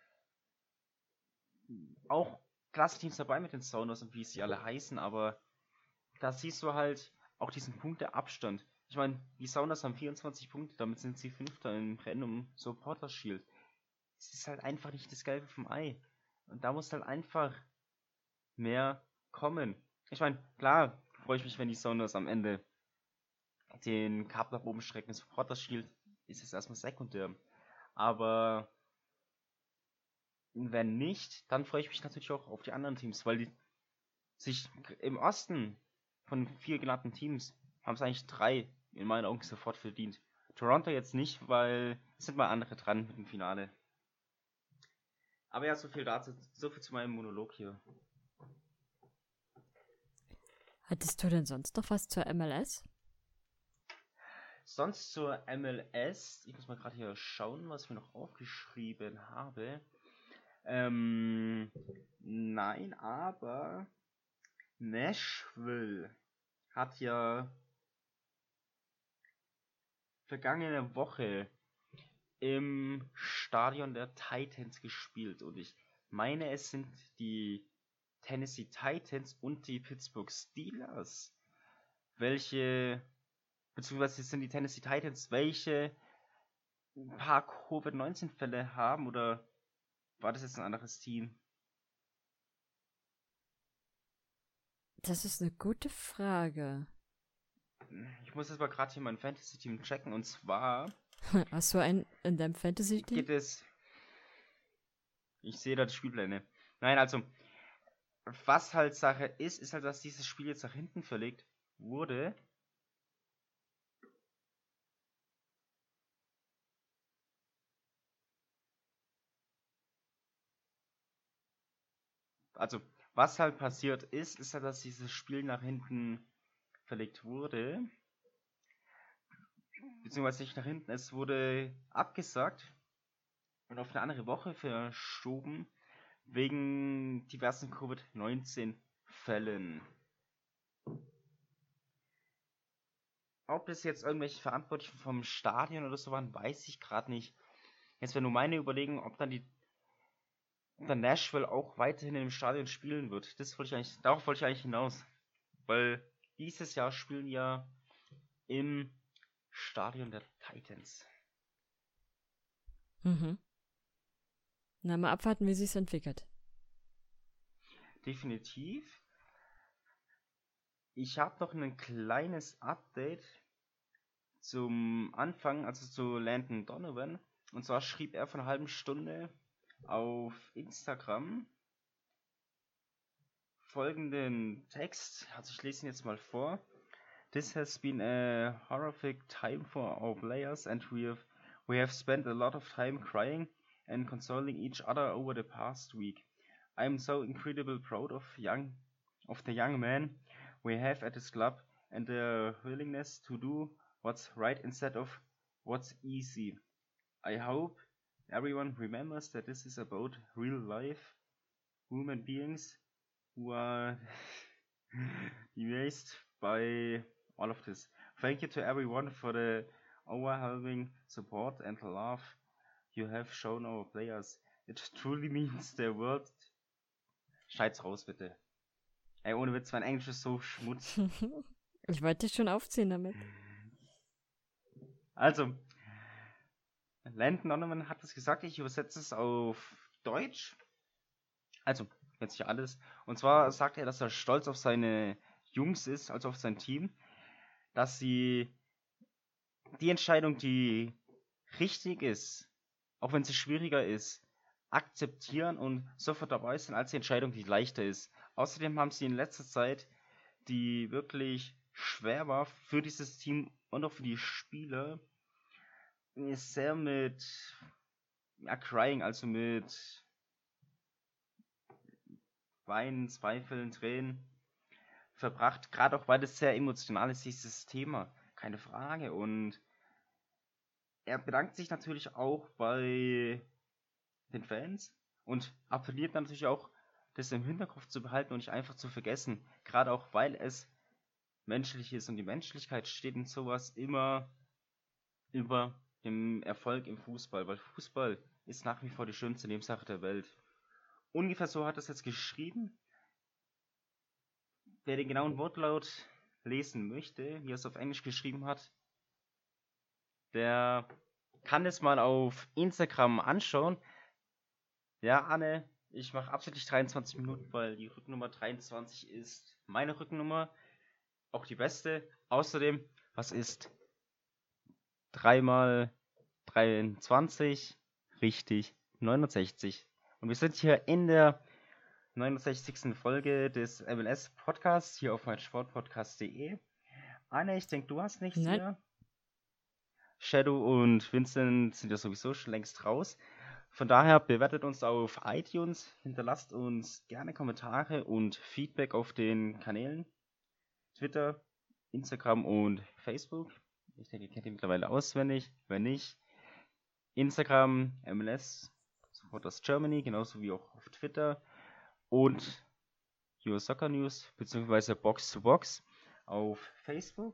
auch klasse Teams dabei mit den Sounders und wie sie alle heißen, aber da siehst du halt auch diesen Punkteabstand. Ich meine, die Sounders haben vierundzwanzig Punkte, damit sind sie Fünfter im Rennen um Supporter Shield. Es ist halt einfach nicht das Gelbe vom Ei. Und da muss halt einfach mehr kommen. Ich meine, klar freue ich mich, wenn die Sounders am Ende den Cup nach oben strecken. Supporter Shield ist jetzt erstmal sekundär. Aber wenn nicht, dann freue ich mich natürlich auch auf die anderen Teams, weil die sich im Osten von vier genannten Teams haben es eigentlich drei in meinen Augen sofort verdient. Toronto jetzt nicht, weil es sind mal andere dran mit dem Finale. Aber ja, so viel dazu, so viel zu meinem Monolog hier. Hattest du denn sonst noch was zur M L S? Sonst zur M L S, ich muss mal gerade hier schauen, was ich mir noch aufgeschrieben habe. Ähm, nein, aber Nashville hat ja vergangene Woche im Stadion der Titans gespielt und ich meine, es sind die Tennessee Titans und die Pittsburgh Steelers, welche, beziehungsweise sind die Tennessee Titans, welche ein paar Covid neunzehn Fälle haben, oder war das jetzt ein anderes Team? Das ist eine gute Frage. Ich muss jetzt mal gerade hier mein Fantasy-Team checken, und zwar Hast du einen in deinem Fantasy-Team? geht es... Ich sehe da die Spielpläne. Nein, also, was halt Sache ist, ist halt, dass dieses Spiel jetzt nach hinten verlegt wurde. Also, was halt passiert ist, ist halt, dass dieses Spiel nach hinten verlegt wurde. Beziehungsweise nicht nach hinten, es wurde abgesagt und auf eine andere Woche verschoben, wegen diversen Covid neunzehn Fällen. Ob das jetzt irgendwelche Verantwortlichen vom Stadion oder so waren, weiß ich gerade nicht. Jetzt wäre nur meine Überlegung, ob dann die ob dann Nashville auch weiterhin im Stadion spielen wird. Das wollte ich eigentlich, darauf wollte ich eigentlich hinaus. Weil dieses Jahr spielen ja im Stadion der Titans. Mhm. Na, mal abwarten, wie sich's entwickelt. Definitiv. Ich habe noch ein kleines Update zum Anfang, also zu Landon Donovan. Und zwar schrieb er vor einer halben Stunde auf Instagram folgenden Text. Also ich lese ihn jetzt mal vor. This has been a horrific time for our players and we have, we have spent a lot of time crying and consoling each other over the past week. I am so incredibly proud of young of the young men we have at this club and their willingness to do what's right instead of what's easy. I hope everyone remembers that this is about real life human beings who are amazed by all of this. Thank you to everyone for the overwhelming support and love you have shown our players. It truly means the world. Schneid's raus, bitte. Ey, ohne Witz, mein Englisch ist so Schmutz. Ich wollte dich schon aufziehen damit. Also, Landon Donovan hat es gesagt, ich übersetze es auf Deutsch. Also, jetzt nicht alles. Und zwar sagt er, dass er stolz auf seine Jungs ist, also auf sein Team, dass sie die Entscheidung, die richtig ist, auch wenn sie schwieriger ist, akzeptieren und sofort dabei sind, als die Entscheidung, die leichter ist. Außerdem haben sie in letzter Zeit, die wirklich schwer war für dieses Team und auch für die Spieler, sehr mit ja, Crying, also mit Weinen, Zweifeln, Tränen verbracht, gerade auch weil es sehr emotional ist, dieses Thema, keine Frage. Und er bedankt sich natürlich auch bei den Fans und appelliert natürlich auch, das im Hinterkopf zu behalten und nicht einfach zu vergessen, gerade auch weil es menschlich ist und die Menschlichkeit steht in sowas immer über den Erfolg im Fußball, weil Fußball ist nach wie vor die schönste Nebensache der Welt. Ungefähr so hat er es jetzt geschrieben. Wer den genauen Wortlaut lesen möchte, wie er es auf Englisch geschrieben hat, der kann es mal auf Instagram anschauen. Ja, Anne, ich mache absichtlich dreiundzwanzig Minuten, weil die Rückennummer dreiundzwanzig ist meine Rückennummer, auch die beste. Außerdem, was ist drei mal dreiundzwanzig? Richtig, neunundsechzig. Und wir sind hier in der neunundsechzigsten Folge des M L S-Podcasts, hier auf meinsportpodcast punkt de. Anne, ich denke, du hast nichts Nein. mehr. Shadow und Vincent sind ja sowieso schon längst raus. Von daher bewertet uns auf iTunes, hinterlasst uns gerne Kommentare und Feedback auf den Kanälen Twitter, Instagram und Facebook. Ich denke, ihr kennt die mittlerweile auswendig. Wenn nicht, Instagram, M L S, Supporters Germany, genauso wie auch auf Twitter und Your Soccer News bzw. Box to Box auf Facebook.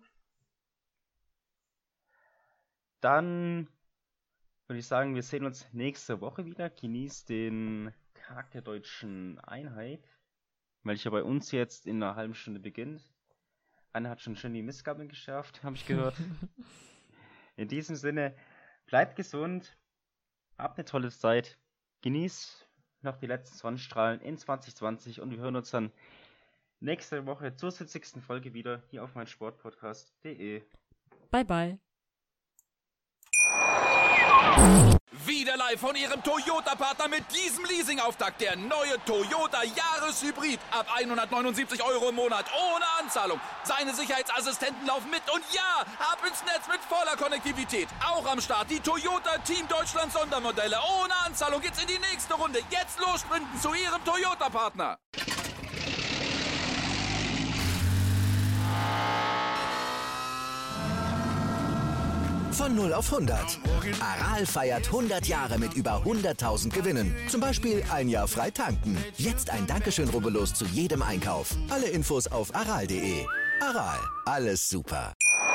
Dann würde ich sagen, wir sehen uns nächste Woche wieder. Genießt den Tag der deutschen Einheit, welcher bei uns jetzt in einer halben Stunde beginnt. Anne hat schon schön die Mistgabeln geschärft, habe ich gehört. In diesem Sinne, bleibt gesund, habt eine tolle Zeit, genießt noch die letzten Sonnenstrahlen in zwanzig zwanzig und wir hören uns dann nächste Woche zur siebzigsten Folge wieder hier auf meinsportpodcast punkt de. Bye, bye. Wieder live von Ihrem Toyota-Partner mit diesem Leasing-Auftakt. Der neue Toyota Jahreshybrid. Ab hundertneunundsiebzig Euro im Monat. Ohne Anzahlung. Seine Sicherheitsassistenten laufen mit. Und ja, ab ins Netz mit voller Konnektivität. Auch am Start die Toyota Team Deutschland Sondermodelle. Ohne Anzahlung geht's in die nächste Runde. Jetzt los sprinten zu Ihrem Toyota-Partner. Von null auf hundert. Aral feiert hundert Jahre mit über hunderttausend Gewinnen. Zum Beispiel ein Jahr frei tanken. Jetzt ein Dankeschön, rubbellos zu jedem Einkauf. Alle Infos auf aral punkt de. Aral, alles super.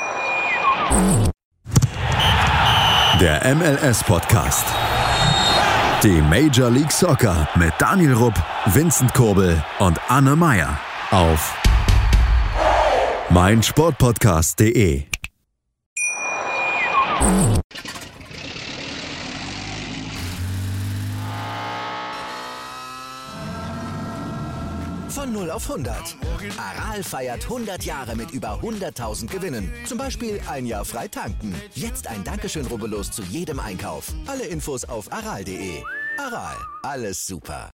Der M L S-Podcast. Die Major League Soccer mit Daniel Rupp, Vincent Kurbel und Anne Meyer auf meinsportpodcast punkt de. Von null auf hundert. Aral feiert hundert Jahre mit über hunderttausend Gewinnen. Zum Beispiel ein Jahr frei tanken. Jetzt ein Dankeschön, rubbellos zu jedem Einkauf. Alle Infos auf aral punkt de. Aral, alles super.